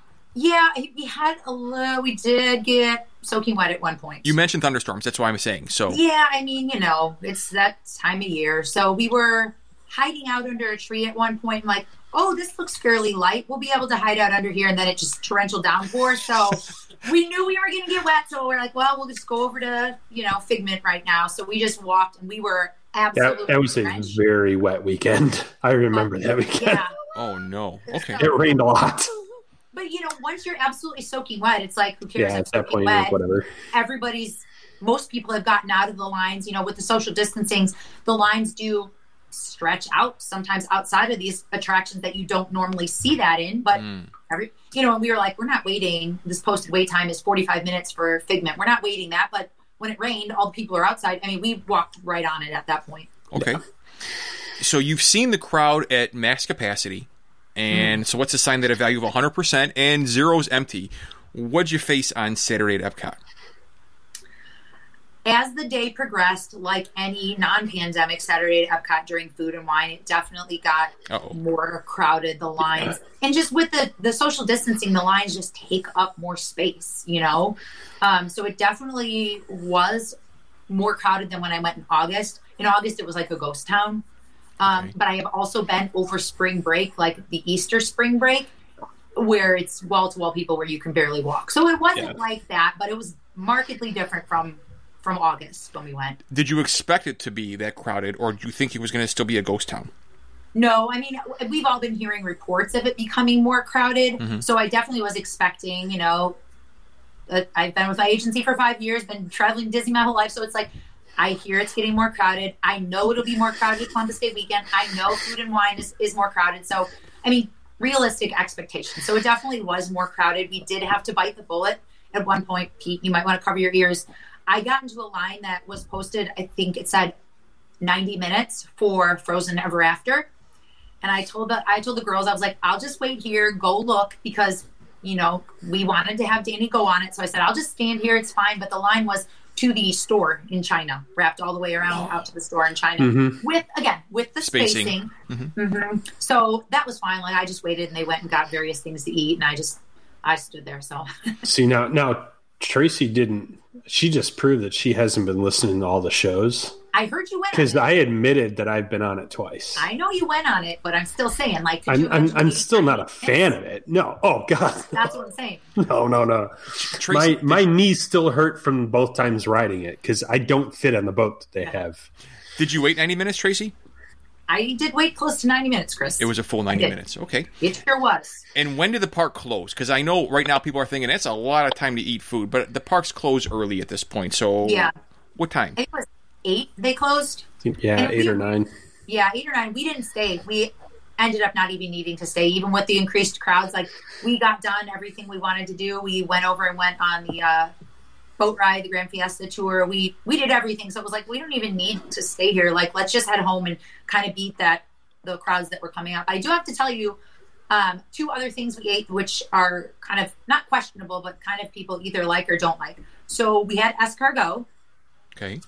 Yeah, we had a little. We did get soaking wet at one point. You mentioned thunderstorms. That's why I'm saying. So Yeah, I mean, you know, it's that time of year. So we were hiding out under a tree at one point, like, oh, this looks fairly light. We'll be able to hide out under here. And then it just torrential downpour. So we knew we were going to get wet. So we're like, well, we'll just go over to, you know, Figment right now. So we just walked, and we were absolutely That, that was a drenched. very wet weekend. I remember that weekend. Yeah. oh no. Okay. It rained a lot. But, you know, once you're absolutely soaking wet, it's like, who cares? Yeah, I'm at that soaking point, wet. like, whatever. Everybody's, most people have gotten out of the lines, you know, with the social distancing, the lines do stretch out sometimes outside of these attractions that you don't normally see that in. But, Mm. every, you know, and we were like, we're not waiting. This posted wait time is forty-five minutes for Figment. We're not waiting that. But when it rained, all the people are outside. I mean, we walked right on it at that point. Okay. So you've seen the crowd at max capacity. And so what's the sign that a value of one hundred percent and zero is empty? What'd you face on Saturday at Epcot? as the day progressed, like any non-pandemic Saturday at Epcot during Food and Wine, it definitely got Uh-oh. more crowded, the lines. And just with the, the social distancing, the lines just take up more space, you know? Um, so it definitely was more crowded than when I went in August. In August, it was like a ghost town. Um, Okay. But I have also been over spring break, like the Easter spring break, where it's wall-to-wall people where you can barely walk. So it wasn't Yeah. like that, but it was markedly different from from August when we went. Did you expect it to be that crowded, or do you think it was going to still be a ghost town? No, I mean, we've all been hearing reports of it becoming more crowded. Mhm. So I definitely was expecting, you know, uh, I've been with my agency for five years, been traveling Disney my whole life. So it's like, I hear it's getting more crowded. I know it'll be more crowded Columbus Day weekend. I know Food and Wine is, is more crowded. So, I mean, realistic expectations. So it definitely was more crowded. We did have to bite the bullet at one point. Pete, you might want to cover your ears. I got into a line that was posted, I think it said ninety minutes for Frozen Ever After. And I told the I told the girls, I was like, I'll just wait here, go look, because, you know, we wanted to have Danny go on it. So I said, I'll just stand here, it's fine. But the line was to the store in China, wrapped all the way around out to the store in China. Mhm. With, again, with the Spacing. spacing. Mhm. So that was fine. Like, I just waited and they went and got various things to eat. And I just, I stood there. So See, now, now Tracy didn't, she just proved that she hasn't been listening to all the shows. I heard you went on Because it. I admitted that I've been on it twice. I know you went on it, but I'm still saying, like, could I'm, you I'm, I'm eventually- still not a fan of it. No. Oh, God. That's what I'm saying. No, no, no. Tracy, My my knees still hurt from both times riding it because I don't fit on the boat that they have. did you wait ninety minutes, Tracy? I did wait close to ninety minutes, Chris. It was a full ninety did. minutes. Okay. It sure was. And when did the park close? Because I know right now people are thinking that's a lot of time to eat food, but the parks close early at this point. So Yeah. what time? I think it was eight they closed. Yeah, And eight we- or nine. Yeah, eight or nine. We didn't stay. We ended up not even needing to stay, even with the increased crowds. Like, we got done everything we wanted to do. We went over and went on the uh, boat ride, the Grand Fiesta tour. We we did everything. So it was like, we don't even need to stay here. Like, let's just head home and kind of beat that the crowds that were coming up. I do have to tell you, um, two other things we ate, which are kind of not questionable, but kind of people either like or don't like. So we had escargot. Okay.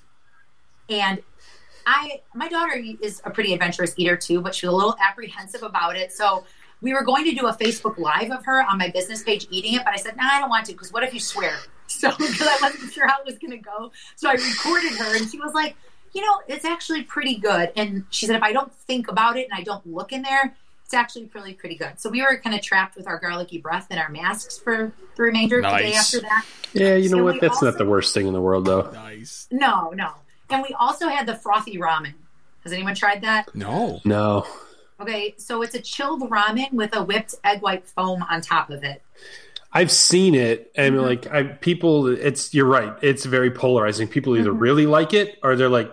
And I, my daughter is a pretty adventurous eater too, but she was a little apprehensive about it. So we were going to do a Facebook Live of her on my business page eating it, but I said, no, nah, I don't want to, because what if you swear? So, because I wasn't sure how it was going to go. So I recorded her, and she was like, you know, it's actually pretty good. And she said, if I don't think about it and I don't look in there, it's actually really pretty good. So we were kind of trapped with our garlicky breath and our masks for the remainder of the day Nice. after that. Yeah, you know So what? we That's also- not the worst thing in the world, though. Nice. No, no. And we also had the frothy ramen. Has anyone tried that? No. No. Okay, so it's a chilled ramen with a whipped egg white foam on top of it. I've seen it, and Mhm. like I people, it's you're right. It's very polarizing. People either Mhm. really like it or they're like,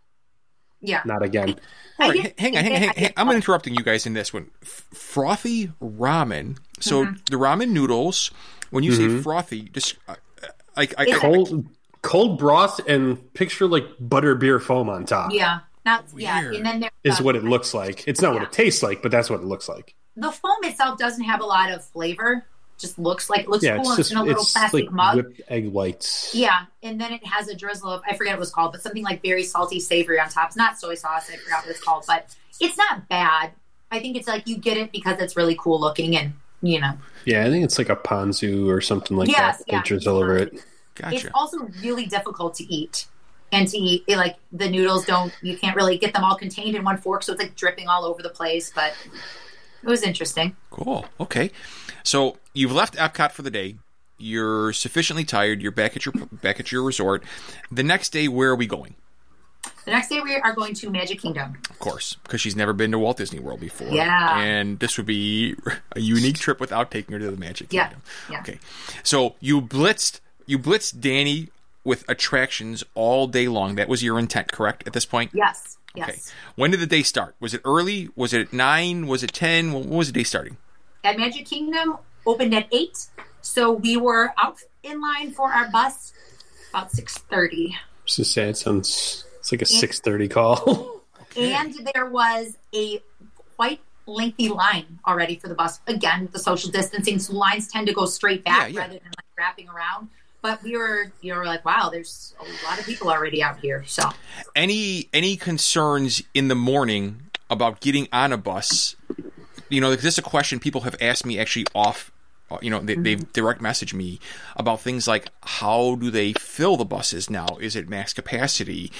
Yeah. not again. All I right, get- hang on, hang on, I hang on. get- I'm interrupting you guys in this one. F- frothy ramen. So Mm-hmm. the ramen noodles, when you Mhm. say frothy, just uh, like I, It's I, Cold, cold broth, and picture like butter beer foam on top. Yeah. Not yeah. Weird. And then there Is what it looks like. It's not what Yeah. it tastes like, but that's what it looks like. the foam itself doesn't have a lot of flavor. Just looks like it looks Yeah, cool. it's and just it's in a little it's plastic like mug. whipped egg whites. Yeah, and then it has a drizzle of I forget what it was called, but something like very salty, savory on top. It's not soy sauce. I forgot what it's called, but it's not bad. I think it's like you get it because it's really cool looking, and you know, Yeah, I think it's like a ponzu or something like Yes, that. yeah. They drizzle over it. it's gotcha. also really difficult to eat. And to eat, it, like the noodles don't, you can't really get them all contained in one fork, so it's like dripping all over the place. But it was interesting. Cool. Okay. So you've left Epcot for the day. You're sufficiently tired. You're back at your back at your resort. The next day, where are we going? The next day we are going to Magic Kingdom. Of course, because she's never been to Walt Disney World before. Yeah. And this would be a unique trip without taking her to the Magic Yeah. Kingdom. Yeah. Okay. So you blitzed you blitzed Danny with attractions all day long. That was your intent, correct? At this point. Yes. Yes. Okay. When did the day start? Was it early? Was it at nine? Was it ten? When was the day starting? At Magic Kingdom opened at eight, so we were out in line for our bus about six thirty. Just to say, it sounds it's like a six thirty call. And there was a quite lengthy line already for the bus. Again, with the social distancing, so lines tend to go straight back Yeah, yeah. rather than like wrapping around. but we were, you know, we're like, wow, there's a lot of people already out here. So, any any concerns in the morning about getting on a bus? You know, like, this is a question people have asked me actually off. You know, they, they've direct messaged me about things like, how do they fill the buses now? Is it max capacity?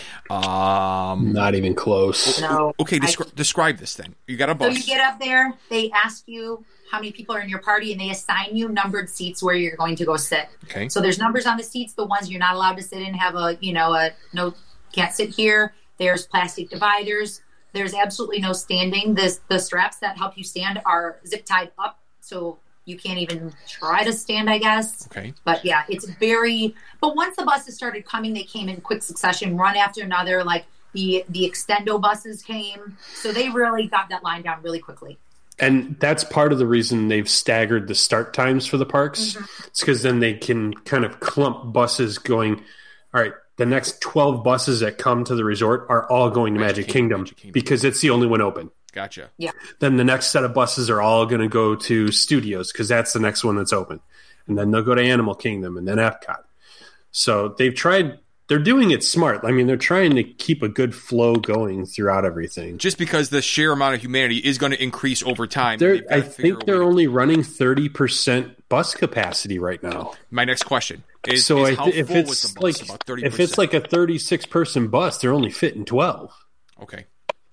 Um, Not even close. no. Okay, descri- I, describe this then. You got a bus. So you get up there, they ask you how many people are in your party, and they assign you numbered seats where you're going to go sit. Okay. So there's numbers on the seats. The ones you're not allowed to sit in have a, you know, a no, can't sit here. There's plastic dividers. There's absolutely no standing. This, the straps that help you stand are zip tied up. So you can't even try to stand, I guess. Okay. But yeah, it's very, but once the buses started coming, they came in quick succession, one after another. Like the, the extendo buses came. So they really got that line down really quickly. And that's part of the reason they've staggered the start times for the parks. Mm-hmm. It's because then they can kind of clump buses going, all right, the next twelve buses that come to the resort are all going to Magic, Magic Kingdom, Kingdom, Magic Kingdom because it's the only one open. Gotcha. Yeah. Then the next set of buses are all going to go to Studios because that's the next one that's open. And then they'll go to Animal Kingdom and then Epcot. So they've tried, they're doing it smart. I mean, they're trying to keep a good flow going throughout everything. Just because the sheer amount of humanity is going to increase over time. They're, I think they're only running thirty percent bus capacity right now. My next question is, so is I how th- if full was it's the bus? like About thirty percent. if it's like a thirty-six person bus, they're only fitting twelve. Okay.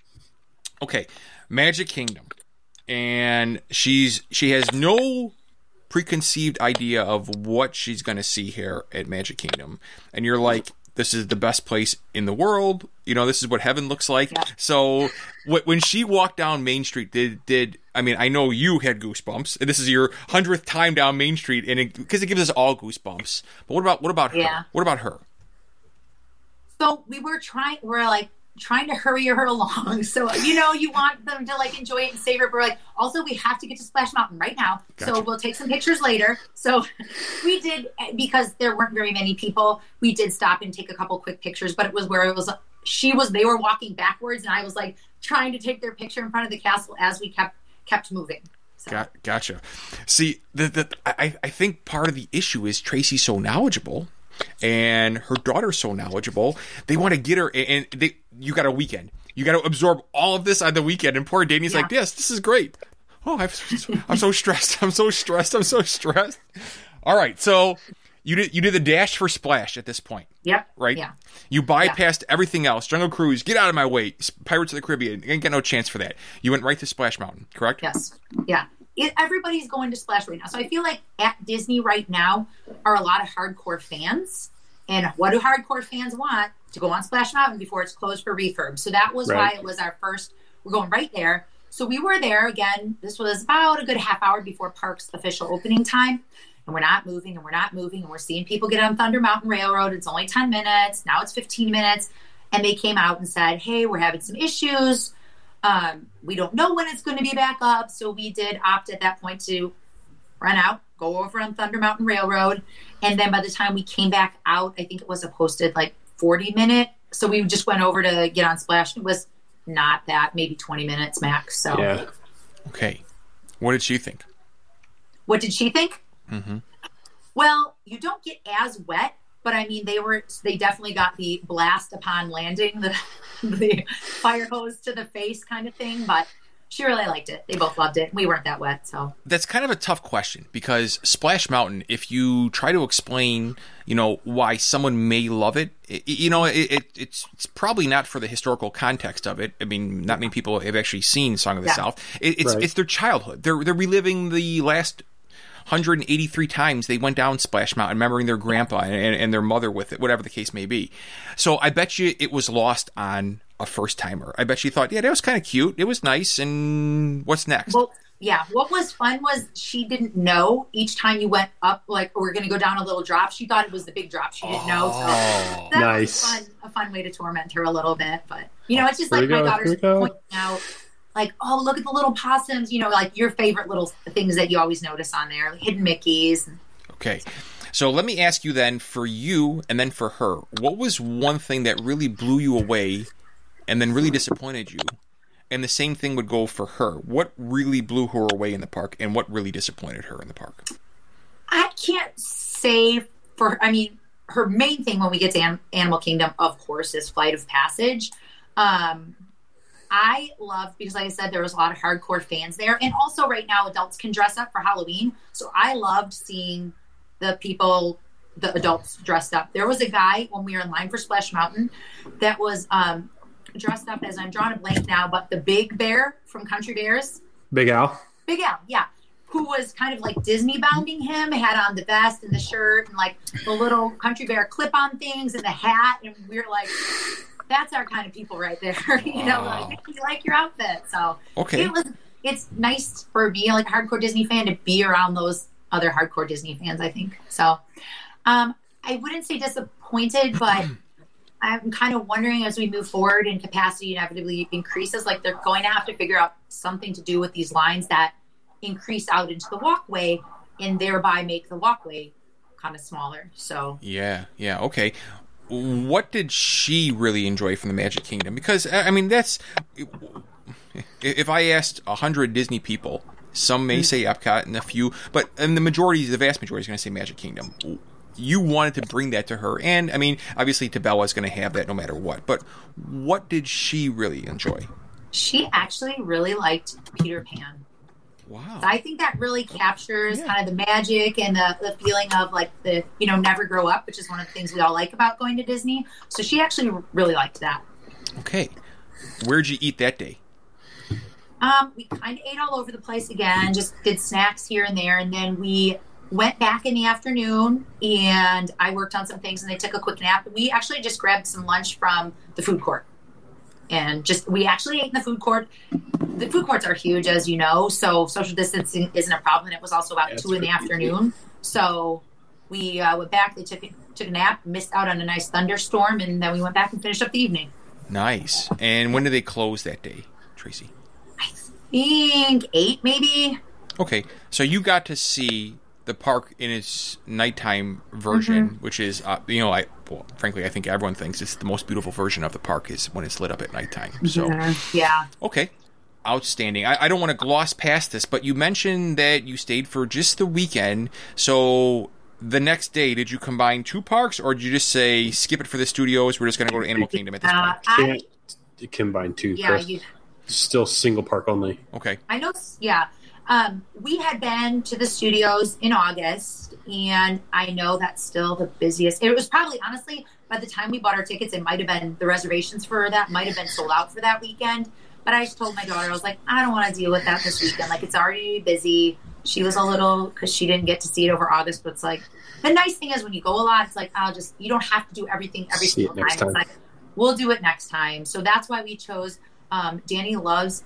Okay. Magic Kingdom. And she's she has no preconceived idea of what she's going to see here at Magic Kingdom. And you're like, this is the best place in the world. You know, this is what heaven looks like. Yeah. So wh- when she walked down Main Street, did did I mean, I know you had goosebumps. And this is your hundredth time down Main Street, and because it, it gives us all goosebumps. But what about what about her? Yeah. What about her? So we were trying, we're like trying to hurry her along. So, you know, you want them to like enjoy it and savor it. But we're like, also we have to get to Splash Mountain right now. Gotcha. So we'll take some pictures later. So we did, because there weren't very many people, we did stop and take a couple quick pictures, but it was where it was, she was, they were walking backwards and I was like trying to take their picture in front of the castle as we kept, kept moving. So. Got, gotcha. See, the, the I, I think part of the issue is Tracy's so knowledgeable. And her daughter's so knowledgeable. They want to get her, and they you got a weekend. You got to absorb all of this on the weekend. And poor Danny's yeah. like, yes, this is great. Oh, I'm so, I'm so stressed. I'm so stressed. I'm so stressed. All right, so you did you did the dash for Splash at this point. Yep. Right? Yeah. You bypassed yeah. everything else. Jungle Cruise, get out of my way. Pirates of the Caribbean, you ain't got no chance for that. You went right to Splash Mountain, correct? Yes. Yeah. It, everybody's going to Splash right now. So I feel like at Disney right now are a lot of hardcore fans. And what do hardcore fans want? To go on Splash Mountain before it's closed for refurb. So that was right. why it was our first, we're going right there. So we were there again. This was about a good half hour before Park's official opening time. And we're not moving and we're not moving. And we're seeing people get on Thunder Mountain Railroad. It's only ten minutes. Now it's fifteen minutes. And they came out and said, hey, we're having some issues. Um, we don't know when it's going to be back up. So we did opt at that point to run out, go over on Thunder Mountain Railroad. And then by the time we came back out, I think it was a posted like forty minute. So we just went over to get on Splash. It was not that, maybe twenty minutes max. So yeah. Okay. What did she think? What did she think? Mm-hmm. Well, you don't get as wet, but I mean, they were, they definitely got the blast upon landing, the, the fire hose to the face kind of thing, but she really liked it. They both loved it. We weren't that wet, so. That's kind of a tough question because Splash Mountain, if you try to explain, you know, why someone may love it, it you know, it, it, it's it's probably not for the historical context of it. I mean, not many people have actually seen Song of the Yeah. South. It, it's Right. it's their childhood. They're they're reliving the last one hundred eighty-three times they went down Splash Mountain, remembering their grandpa and, and their mother with it, whatever the case may be. So I bet you it was lost on a first timer. I bet she thought, yeah, that was kind of cute. It was nice. And what's next? Well, yeah. What was fun was she didn't know each time you went up, like, we're going to go down a little drop. She thought it was the big drop. She didn't know. So Oh. that Nice. was fun, a fun way to torment her a little bit. But, you know, it's just Here like we my go, daughter's here we go. pointing out, like, oh, look at the little possums, you know, like your favorite little things that you always notice on there, like hidden Mickeys. Okay. So let me ask you then, for you and then for her, what was one thing that really blew you away and then really disappointed you? And the same thing would go for her. What really blew her away in the park and what really disappointed her in the park? I can't say for, I mean, her main thing when we get to An- Animal Kingdom, of course, is Flight of Passage. Um, I love, because like I said, there was a lot of hardcore fans there. And also right now, adults can dress up for Halloween. So I loved seeing the people, the adults dressed up. There was a guy when we were in line for Splash Mountain that was um, dressed up as, I'm drawing a blank now, but the Big Bear from Country Bears. Big Al. Big Al, yeah. Who was kind of like Disney bounding him, had on the vest and the shirt and like the little Country Bear clip-on things and the hat. And we were like, that's our kind of people right there. you know, Wow. like, you like your outfit. So Okay. it was, it's nice for me, like a hardcore Disney fan, to be around those other hardcore Disney fans, I think. So um, I wouldn't say disappointed, but I'm kind of wondering as we move forward and capacity inevitably increases, like they're going to have to figure out something to do with these lines that increase out into the walkway and thereby make the walkway kind of smaller. So Yeah, yeah, okay. What did she really enjoy from the Magic Kingdom? Because, I mean, that's... If I asked a hundred Disney people, some may say Epcot and a few, but and the majority, the vast majority is going to say Magic Kingdom. You wanted to bring that to her, and, I mean, obviously Tabella's going to have that no matter what, but what did she really enjoy? she actually really liked Peter Pan. Wow. So I think that really captures Yeah. kind of the magic and the, the feeling of like the, you know, never grow up, which is one of the things we all like about going to Disney. So she actually really liked that. Okay. Where'd you eat that day? Um, we kind of ate all over the place again, just did snacks here and there. And then we went back in the afternoon and I worked on some things and they took a quick nap. We actually just grabbed some lunch from the food court and just, we actually ate in the food court. The food courts are huge, as you know, so social distancing isn't a problem. And it was also about Yeah, two in the pretty afternoon. So we uh, went back, they took, took a nap, missed out on a nice thunderstorm, and then we went back and finished up the evening. Nice. And when did they close that day, Tracy? I think eight, maybe. Okay, so you got to see the park in its nighttime version, Mm-hmm. which is, uh, you know, I well, frankly, I think everyone thinks it's the most beautiful version of the park is when it's lit up at nighttime. So, Yeah. okay, outstanding. I, I don't want to gloss past this, but you mentioned that you stayed for just the weekend. So, the next day, did you combine two parks, or did you just say skip it for the studios? We're just going to go to Animal Kingdom at this Uh, point. I, Can't combine two. yeah, Chris. you, Still single park only. Okay. I know, yeah. Um, we had been to the studios in August, and I know that's still the busiest. It was probably, honestly, by the time we bought our tickets, it might have been, the reservations for that might have been sold out for that weekend. But I just told my daughter, I was like, I don't want to deal with that this weekend. Like, it's already busy. She was a little, because she didn't get to see it over August, but it's like, the nice thing is when you go a lot, it's like, I'll just, you don't have to do everything every See it single next time. It's time. like, we'll do it next time. So that's why we chose, um, Danny loves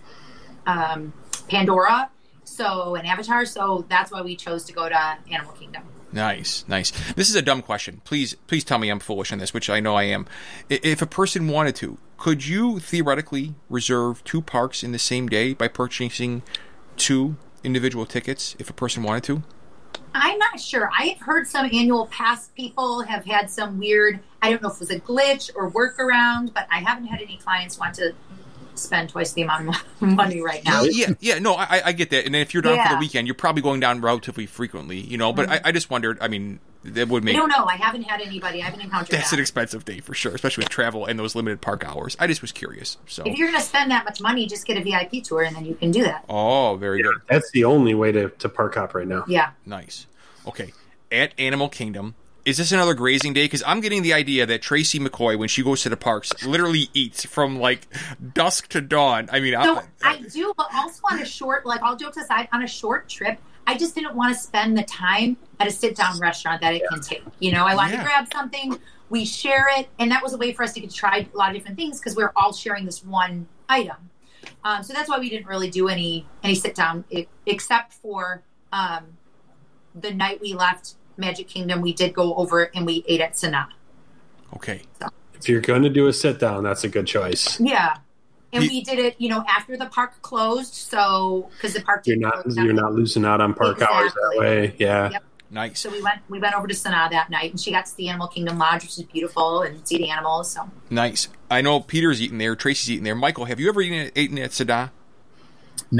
um, Pandora, so and Avatar, so that's why we chose to go to Animal Kingdom. Nice, nice. This is a dumb question. Please, please tell me I'm foolish on this, which I know I am. I- If a person wanted to, could you theoretically reserve two parks in the same day by purchasing two individual tickets if a person wanted to? I'm not sure. I have heard some annual pass people have had some weird, I don't know if it was a glitch or workaround, but I haven't had any clients want to spend twice the amount of money right now. Yeah, yeah, no, I, I get that. And if you're down for Yeah. the weekend, you're probably going down relatively frequently, you know. But I, I just wondered. I mean, that would I make don't know. I haven't had anybody. I haven't encountered that's that. an expensive day for sure, especially with travel and those limited park hours. I just was curious. So, If you're going to spend that much money, just get a V I P tour and then you can do that. oh, very good, That's the only way to, to park hop right now. Yeah. nice. Okay, at Animal Kingdom. Is this another grazing day? Because I'm getting the idea that Tracy McCoy, when she goes to the parks, literally eats from like dusk to dawn. I mean, So I, I do, but also on a short, like all jokes aside, on a short trip, I just didn't want to spend the time at a sit down restaurant that it can take. You know, I wanted Yeah. to grab something, we share it, and that was a way for us to get to try a lot of different things because we we're all sharing this one item. Um, so that's why we didn't really do any any sit down, except for um, the night we left Magic Kingdom. We did go over and we ate at Sanaa. okay, If you're going to do a sit down, that's a good choice. Yeah. And He- we did it, you know, after the park closed. So, because the park You're didn't not close you're down. not losing out on park hours that Exactly. way. Yeah. Yep. nice. So we went we went over to Sanaa that night, and she got to the Animal Kingdom Lodge, which is beautiful, and see the animals. So Nice. I know Peter's eating there. Tracy's eating there. Michael, have you ever eaten at, eaten at Sada? No.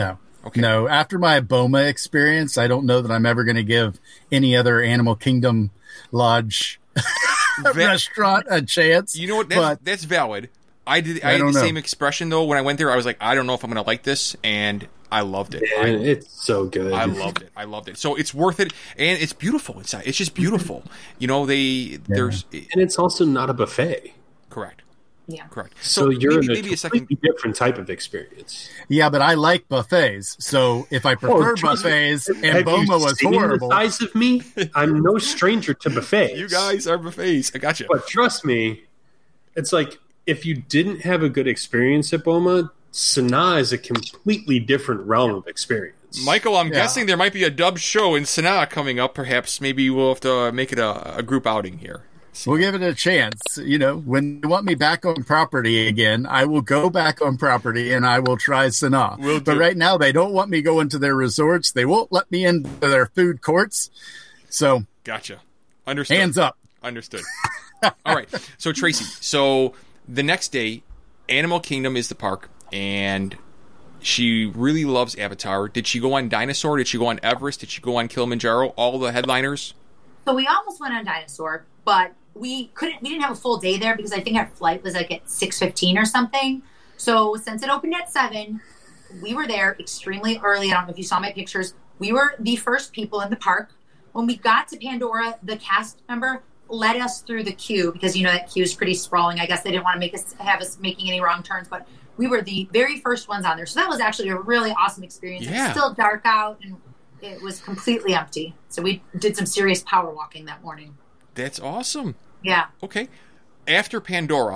Okay. No, after my Boma experience, I don't know that I'm ever going to give any other Animal Kingdom Lodge Va- restaurant a chance. You know what? That's, but that's valid. I did. I, I had the don't know. same expression though when I went there. I was like, I don't know if I'm going to like this, and I loved it. Man, I, it's so good. I loved it. I loved it. So it's worth it, and it's beautiful inside. It's just beautiful. You know, they there's and it's also not a buffet. correct. Yeah. Correct. So, you're maybe, in a maybe a second. completely different type of experience. Yeah, but I like buffets. So if I prefer Oh, trust me. buffets and Have Boma you was seen horrible, the size of me? I'm no stranger to buffets. You guys are buffets. I got you. But trust me, it's like if you didn't have a good experience at Boma, Sanaa is a completely different realm of experience. Michael, I'm Yeah. guessing there might be a dubbed show in Sanaa coming up. Perhaps maybe we'll have to make it a, a group outing here. we'll give it a chance. You know, when they want me back on property again, I will go back on property and I will try Sanaa. Will But do. right now, they don't want me going to their resorts. They won't let me into their food courts. So Gotcha. Understood. hands up. Understood. All right. So Tracy, so the next day, Animal Kingdom is the park, and she really loves Avatar. Did she go on Dinosaur? Did she go on Everest? Did she go on Kilimanjaro? All the headliners? So we almost went on Dinosaur, but we couldn't. We didn't have a full day there because I think our flight was like at six fifteen or something. So since it opened at seven, we were there extremely early. I don't know if you saw my pictures. We were the first people in the park. When we got to Pandora, the cast member led us through the queue because you know that queue is pretty sprawling. I guess they didn't want to make us have us making any wrong turns, but we were the very first ones on there. So that was actually a really awesome experience. Yeah. It's still dark out and it was completely empty. So we did some serious power walking that morning. That's awesome. Yeah. Okay. After Pandora,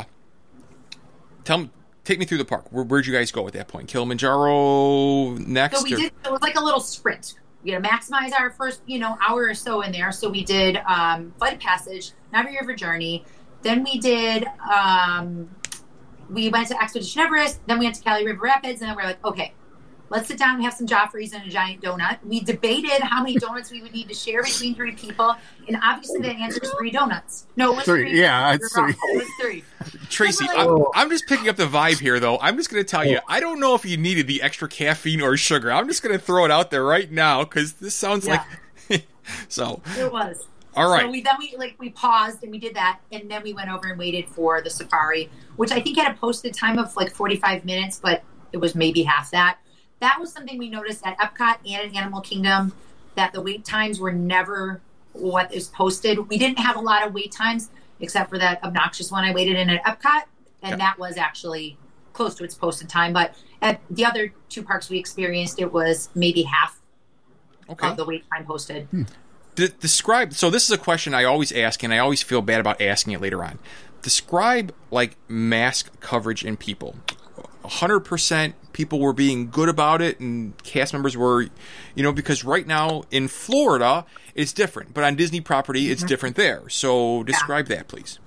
tell me, take me through the park. Where, where'd you guys go at that point? Kilimanjaro next? So we or- did, it was like a little sprint. We had to maximize our first, you know, hour or so in there. So we did um, Flight of Passage, Navi River Journey. Then we did, um, we went to Expedition Everest. Then we went to Cali River Rapids. And then we we're like, okay, let's sit down and have some Joffreys and a giant donut. We debated how many donuts we would need to share between three people. And obviously the answer is three donuts. No, it was Three. three. Yeah, You're it's wrong. three. It was three. Tracy, Like- I'm, I'm just picking up the vibe here, though. I'm just going to tell you, I don't know if you needed the extra caffeine or sugar. I'm just going to throw it out there right now because this sounds Yeah. like. So, It was. all right. So we then we like we paused and we did that, and then we went over and waited for the safari, which I think had a posted time of like forty-five minutes, but it was maybe half that. That was something we noticed at Epcot and at Animal Kingdom, that the wait times were never what is posted. We didn't have a lot of wait times except for that obnoxious one I waited in at Epcot, and Yeah. that was actually close to its posted time. But at the other two parks we experienced, it was maybe half Okay. of the wait time posted. De- describe. So this is a question I always ask, and I always feel bad about asking it later on. Describe like mask coverage in people. one hundred percent people were being good about it, and cast members were, you know, because right now in Florida it's different, but on Disney property it's different there. So describe that, please.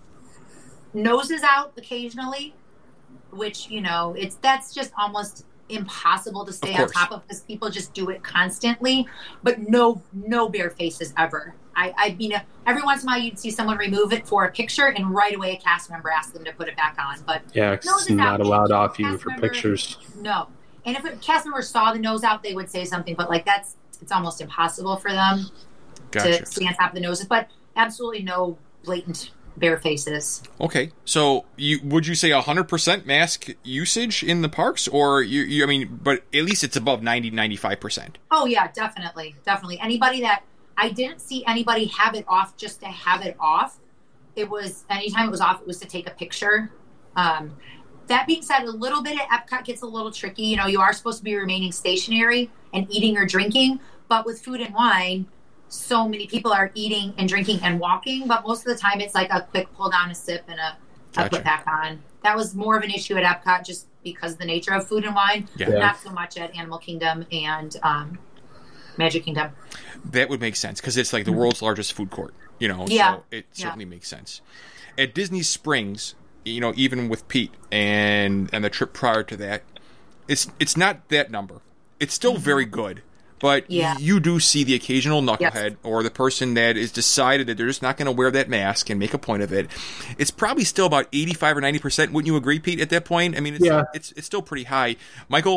Noses out occasionally, which you know it's that's just almost impossible to stay Of on course. top of because people just do it constantly. But no, no bare faces ever. I, I mean, every once in a while you'd see someone remove it for a picture, and right away a cast member asked them to put it back on. But Yeah, 'cause Nose it's is not out. allowed off you Cast for member- pictures. no. And if a cast member saw the nose out, they would say something. But like that's it's almost impossible for them Gotcha. to stay on top of the noses. But absolutely no blatant bare faces. Okay, so you would you say one hundred percent mask usage in the parks, or you, you? I mean, but at least it's above ninety, ninety-five percent. Oh yeah, definitely, definitely. Anybody that I didn't see anybody have it off just to have it off. It was anytime it was off, it was to take a picture. Um, that being said, a little bit at Epcot gets a little tricky. You know, you are supposed to be remaining stationary and eating or drinking, but with food and wine, so many people are eating and drinking and walking. But most of the time, it's like a quick pull down, a sip, and a, a Gotcha. put back on. That was more of an issue at Epcot just because of the nature of food and wine. Yeah. Yeah. Not so much at Animal Kingdom and um, Magic Kingdom. That would make sense because it's like the world's largest food court, you know. Yeah. So it Yeah. certainly makes sense. At Disney Springs, you know, even with Pete and and the trip prior to that, it's it's not that number. It's still very good, but Yeah. you do see the occasional knucklehead Yes. or the person that is decided that they're just not going to wear that mask and make a point of it. It's probably still about eighty-five or ninety percent. Wouldn't you agree, Pete? At that point, I mean, it's Yeah. it's it's still pretty high. Michael,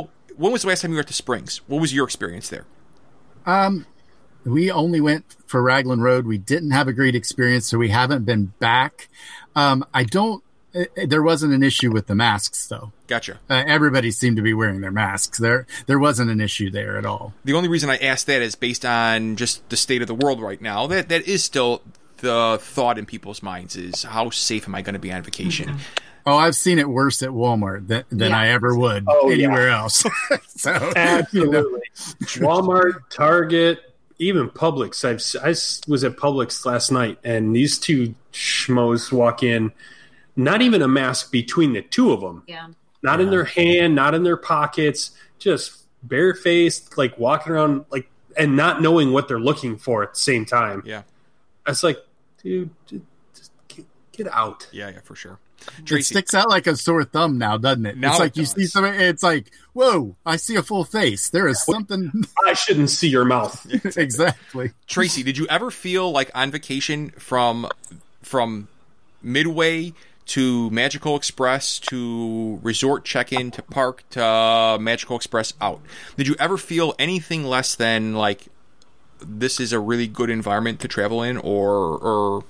when was the last time you were at the Springs? What was your experience there? Um, we only went for Raglan Road. We didn't have a great experience, so we haven't been back. Um, I don't. It, there wasn't an issue with the masks, though. Gotcha. Uh, everybody seemed to be wearing their masks. There, there wasn't an issue there at all. The only reason I asked that is based on just the state of the world right now. That that is still the thought in people's minds: is how safe am I going to be on vacation? Mm-hmm. Oh, I've seen it worse at Walmart than, than Yeah. I ever would Oh, anywhere yeah. else. So, Absolutely. Walmart, Target, even Publix. I've, I was at Publix last night, and these two schmoes walk in, not even a mask between the two of them. Yeah. Not Yeah. in their hand, not in their pockets, just barefaced, like walking around, like, and not knowing what they're looking for at the same time. Yeah, It's like, dude, just get, get out. yeah, yeah, for sure. it Tracy, sticks out like a sore thumb now, doesn't it? Now it's like it you see does. something, it's like, whoa, I see a full face. There is something. I shouldn't see your mouth. Exactly. Tracy, did you ever feel like on vacation from from Midway to Magical Express to Resort Check-In to Park to Magical Express out? Did you ever feel anything less than like this is a really good environment to travel in, or or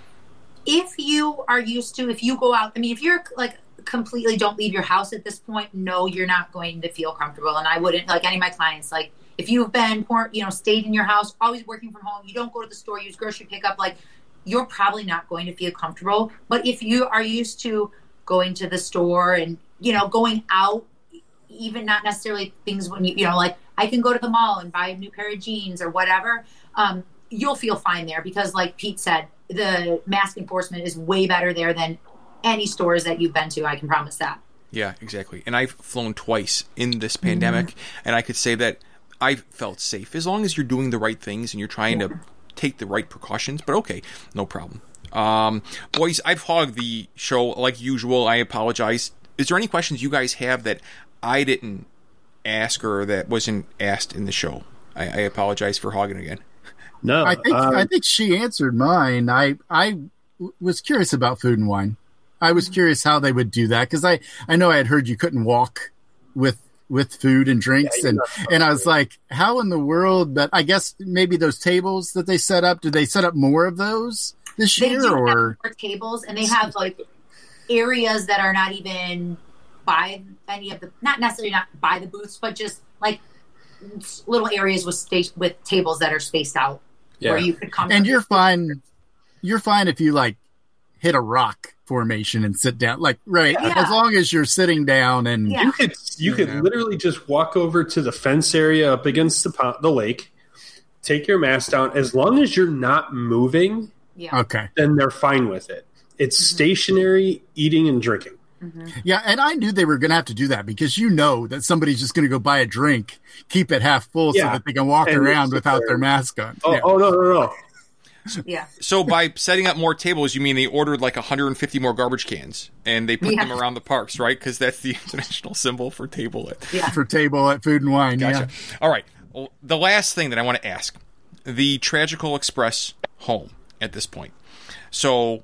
If you are used to, if you go out, I mean, if you're like completely don't leave your house at this point, no, you're not going to feel comfortable. And I wouldn't, like any of my clients, like if you've been, poor, you know, stayed in your house, always working from home, you don't go to the store, use grocery pickup, like you're probably not going to feel comfortable. But if you are used to going to the store and, you know, going out, even not necessarily things when you, you know, like I can go to the mall and buy a new pair of jeans or whatever, um, you'll feel fine there because like Pete said, the mask enforcement is way better there than any stores that you've been to. I can promise that. yeah, exactly. And I've flown twice in this pandemic, mm-hmm. and I could say that I've felt safe as long as you're doing the right things and you're trying yeah. to take the right precautions. But okay, no problem. Um, boys, I've hogged the show like usual. I apologize. Is there any questions you guys have that I didn't ask or that wasn't asked in the show? I, I apologize for hogging again. No, I think um, I think she answered mine. I I was curious about Food and Wine. I was curious how they would do that because I, I know I had heard you couldn't walk with with food and drinks Yeah, and and I was like, how in the world? But I guess maybe those tables that they set up. Did they set up more of those this They year do or have more tables, and they have like areas that are not even by any of the, not necessarily not by the booths, but just like little areas with sta- with tables that are spaced out. Yeah. Where you could come and you're fine. You're fine if you like hit a rock formation and sit down, like right Yeah. as long as you're sitting down and Yeah. You could you You could know. literally just walk over to the fence area up against the pond, the lake, take your mask down. As long as you're not moving, yeah. okay. then they're fine with it. It's Mm-hmm. stationary eating and drinking. Yeah, and I knew they were going to have to do that because you know that somebody's just going to go buy a drink, keep it half full so Yeah. that they can walk And around sit without there. their mask on. Oh, Yeah. oh no, no, no. Yeah. So by setting up more tables, you mean they ordered like one hundred fifty more garbage cans and they put Yeah. them around the parks, right? Because that's the international symbol for table. Yeah. For table at Food and Wine. Gotcha. Yeah. All right. Well, the last thing that I want to ask, the Tragical Express home at this point. So,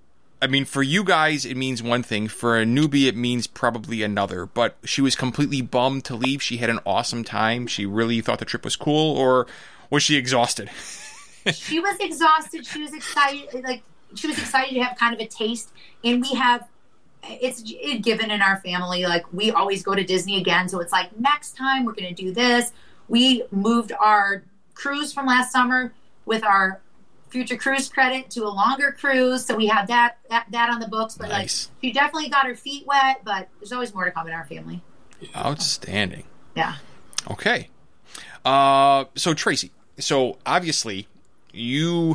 I mean, for you guys, it means one thing. For a newbie, it means probably another. But she was completely bummed to leave. She had an awesome time. She really thought the trip was cool, or was she exhausted? She was exhausted. She was excited. Like she was excited to have kind of a taste. And we have, it's a given in our family. Like we always go to Disney again. So it's like next time we're going to do this. We moved our cruise from last summer with our future cruise credit to a longer cruise. So we have that, that, that on the books. But Nice. like she definitely got her feet wet, but there's always more to come in our family. Outstanding. Yeah. Okay. Uh, so Tracy, so obviously you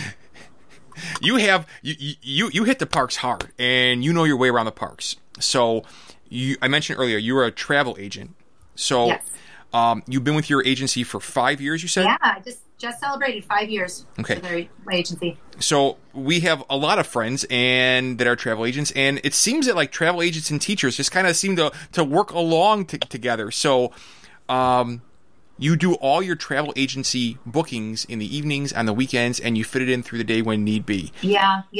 you have you, you you hit the parks hard and you know your way around the parks. So you I mentioned earlier you were a travel agent. So Yes. um, you've been with your agency for five years, you said? Yeah. I just, just celebrated five years Okay. with our, my agency. So we have a lot of friends and that are travel agents, and it seems that like travel agents and teachers just kind of seem to to work along t- together. So um, you do all your travel agency bookings in the evenings, on the weekends, and you fit it in through the day when need be. Yeah. Yep.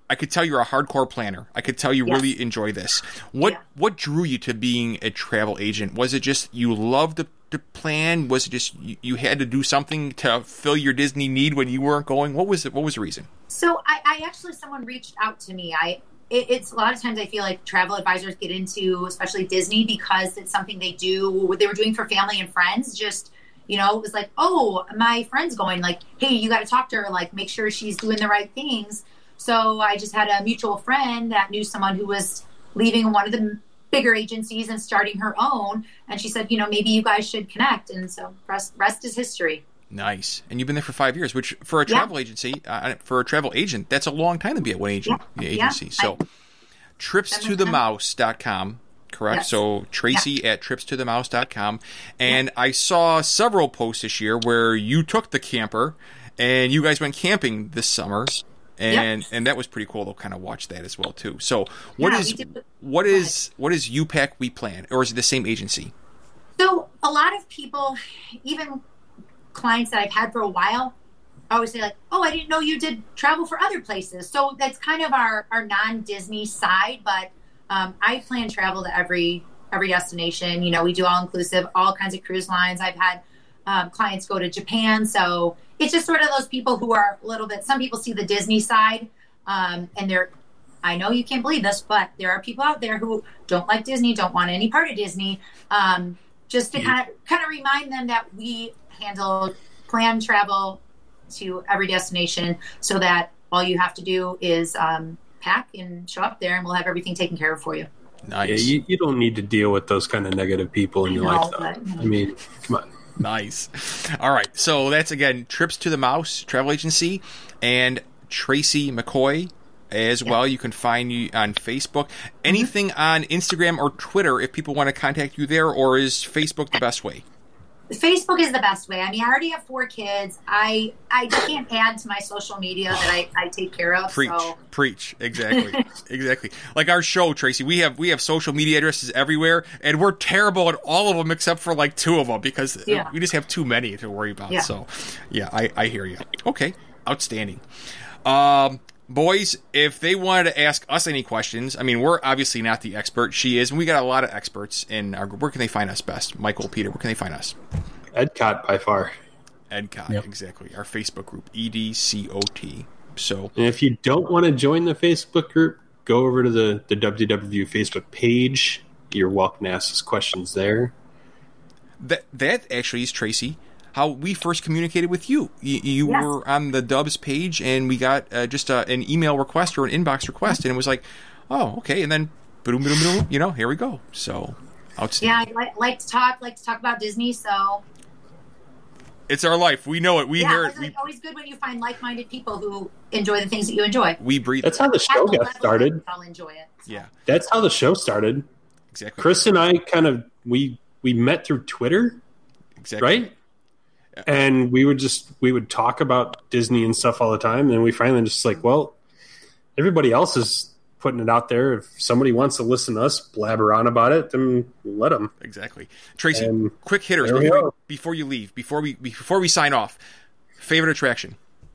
I could tell you're a hardcore planner. I could tell you Yes. really enjoy this. What Yeah. what drew you to being a travel agent? Was it just you loved the, the plan? Was it just you, you had to do something to fill your Disney need when you weren't going? What was it? What was the reason? So I, I actually, someone reached out to me. I it, it's a lot of times I feel like travel advisors get into, especially Disney, because it's something they do, what they were doing for family and friends. Just, you know, it was like, oh, my friend's going, like, hey, you got to talk to her, like, make sure she's doing the right things. So I just had a mutual friend that knew someone who was leaving one of the bigger agencies and starting her own. And she said, you know, maybe you guys should connect. And so rest, rest is history. Nice. And you've been there for five years, which for a Yeah. travel agency, uh, for a travel agent, that's a long time to be at one agent, Yeah. agency. Yeah. So I- trips to the mouse dot com, correct? Yes. So Tracy at trips to the mouse dot com. And I saw several posts this year where you took the camper and you guys went camping this summer. And and that was pretty cool to kind of watch that as well too. So what Yeah, is we did- what is what is U PAC We Plan, or is it the same agency? So a lot of people, even clients that I've had for a while, always say like, oh, I didn't know you did travel for other places. So that's kind of our, our non-Disney side, but um, I plan travel to every every destination. You know, we do all inclusive, all kinds of cruise lines. I've had um, clients go to Japan. So it's just sort of those people who are a little bit, some people see the Disney side um, and they're, I know you can't believe this, but there are people out there who don't like Disney, don't want any part of Disney. Um, just to kind of kind of remind them that we handle planned travel to every destination, so that all you have to do is um, pack and show up there, and we'll have everything taken care of for you. Nice. Yeah, you, you don't need to deal with those kind of negative people in your I know, life, though. but- I mean, come on. Nice. All right. So that's, again, Trips to the Mouse Travel Agency and Tracy McCoy as Yeah. well. You can find you on Facebook. Anything on Instagram or Twitter if people want to contact you there, or is Facebook the best way? Facebook is the best way. I mean, I already have four kids. I I can't add to my social media that I, I take care of. Preach, So preach, exactly, exactly. Like our show, Tracy, we have we have social media addresses everywhere, and we're terrible at all of them except for like two of them because Yeah. we just have too many to worry about. Yeah. So, yeah, I, I hear you. Okay, outstanding. Um, boys, if they wanted to ask us any questions, I mean, we're obviously not the expert. She is, and we got a lot of experts in our group. Where can they find us best? Michael, Peter, where can they find us? Edcot by far. EDCOT, Yep. exactly. Our Facebook group, E D C O T. So, And if you don't want to join the Facebook group, go over to the, the W W Facebook page. You're welcome to ask us questions there. That that actually is, Tracy, how we first communicated with you. You, you Yes. were on the Dubs page, and we got uh, just uh, an email request or an inbox request, and it was like, oh, okay, and then boom, boom, boom, you know, here we go. So, yeah, outstanding. I like, like to talk, like to talk about Disney. So It's our life. We know it. We yeah, hear it's it. We, like always good when you find like-minded people who enjoy the things that you enjoy. we breathe. That's how the At show the got level started. that I'll enjoy it. So. yeah, That's how the show started. exactly. Chris and I kind of we we met through Twitter, exactly. right? And we would just we would talk about Disney and stuff all the time. And we finally just like, well, everybody else is putting it out there. If somebody wants to listen to us blabber on about it, then let them. Exactly. Tracy, And quick hitters there we before you, go. before you leave, before we before we sign off. Favorite attraction?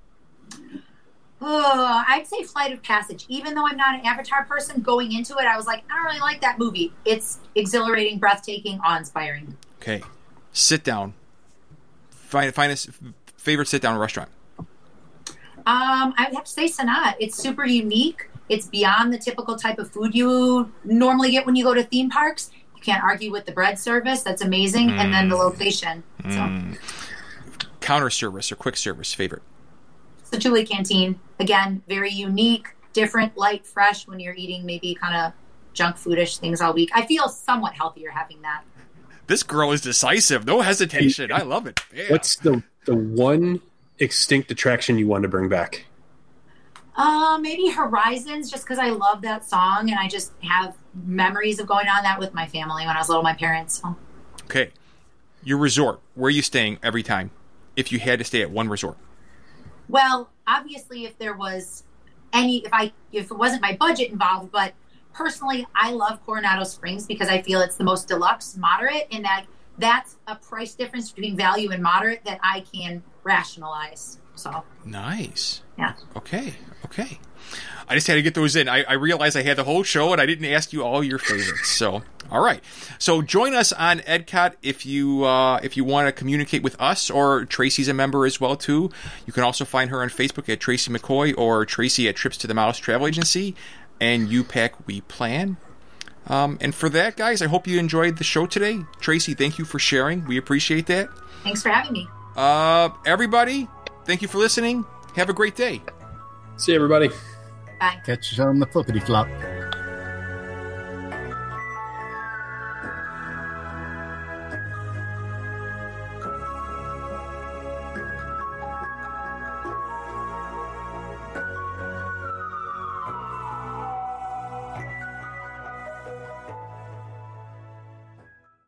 Oh, I'd say Flight of Passage. Even though I'm not an Avatar person, going into it, I was like, I don't really like that movie. It's exhilarating, breathtaking, awe-inspiring. Okay. Sit down. Find find a s- favorite sit down restaurant. Um, I would have to say Sanaa. It's super unique. It's beyond the typical type of food you normally get when you go to theme parks. You can't argue with the bread service. That's amazing. And then the location. So, Counter service or quick service favorite. the Julie Canteen. Again, very unique, different, light, fresh when you're eating maybe kind of junk foodish things all week. I feel somewhat healthier having that. This girl is decisive. No hesitation. I love it. Yeah. What's the the one extinct attraction you want to bring back? Uh, maybe Horizons, just because I love that song and I just have memories of going on that with my family when I was little, my parents. So. Okay. Your resort. Where are you staying every time? If you had to stay at one resort. Well, obviously, if there was any, if I, if it wasn't my budget involved, but personally, I love Coronado Springs because I feel it's the most deluxe, moderate, and that that's a price difference between value and moderate that I can rationalize. So nice. Yeah. Okay. Okay. I just had to get those in. I, I realized I had the whole show and I didn't ask you all your favorites. So, all right. So join us on EdCot if you uh, if you want to communicate with us, or Tracy's a member as well too. You can also find her on Facebook at Tracy McCoy, or Tracy at Trips to the Mouse Travel Agency, and You Pack We Plan. Um, and for that, guys, I hope you enjoyed the show today. Tracy, thank you for sharing. We appreciate that. Thanks for having me. Uh, everybody, thank you for listening. Have a great day. See you, everybody. Bye. Catch you on the flippity flop.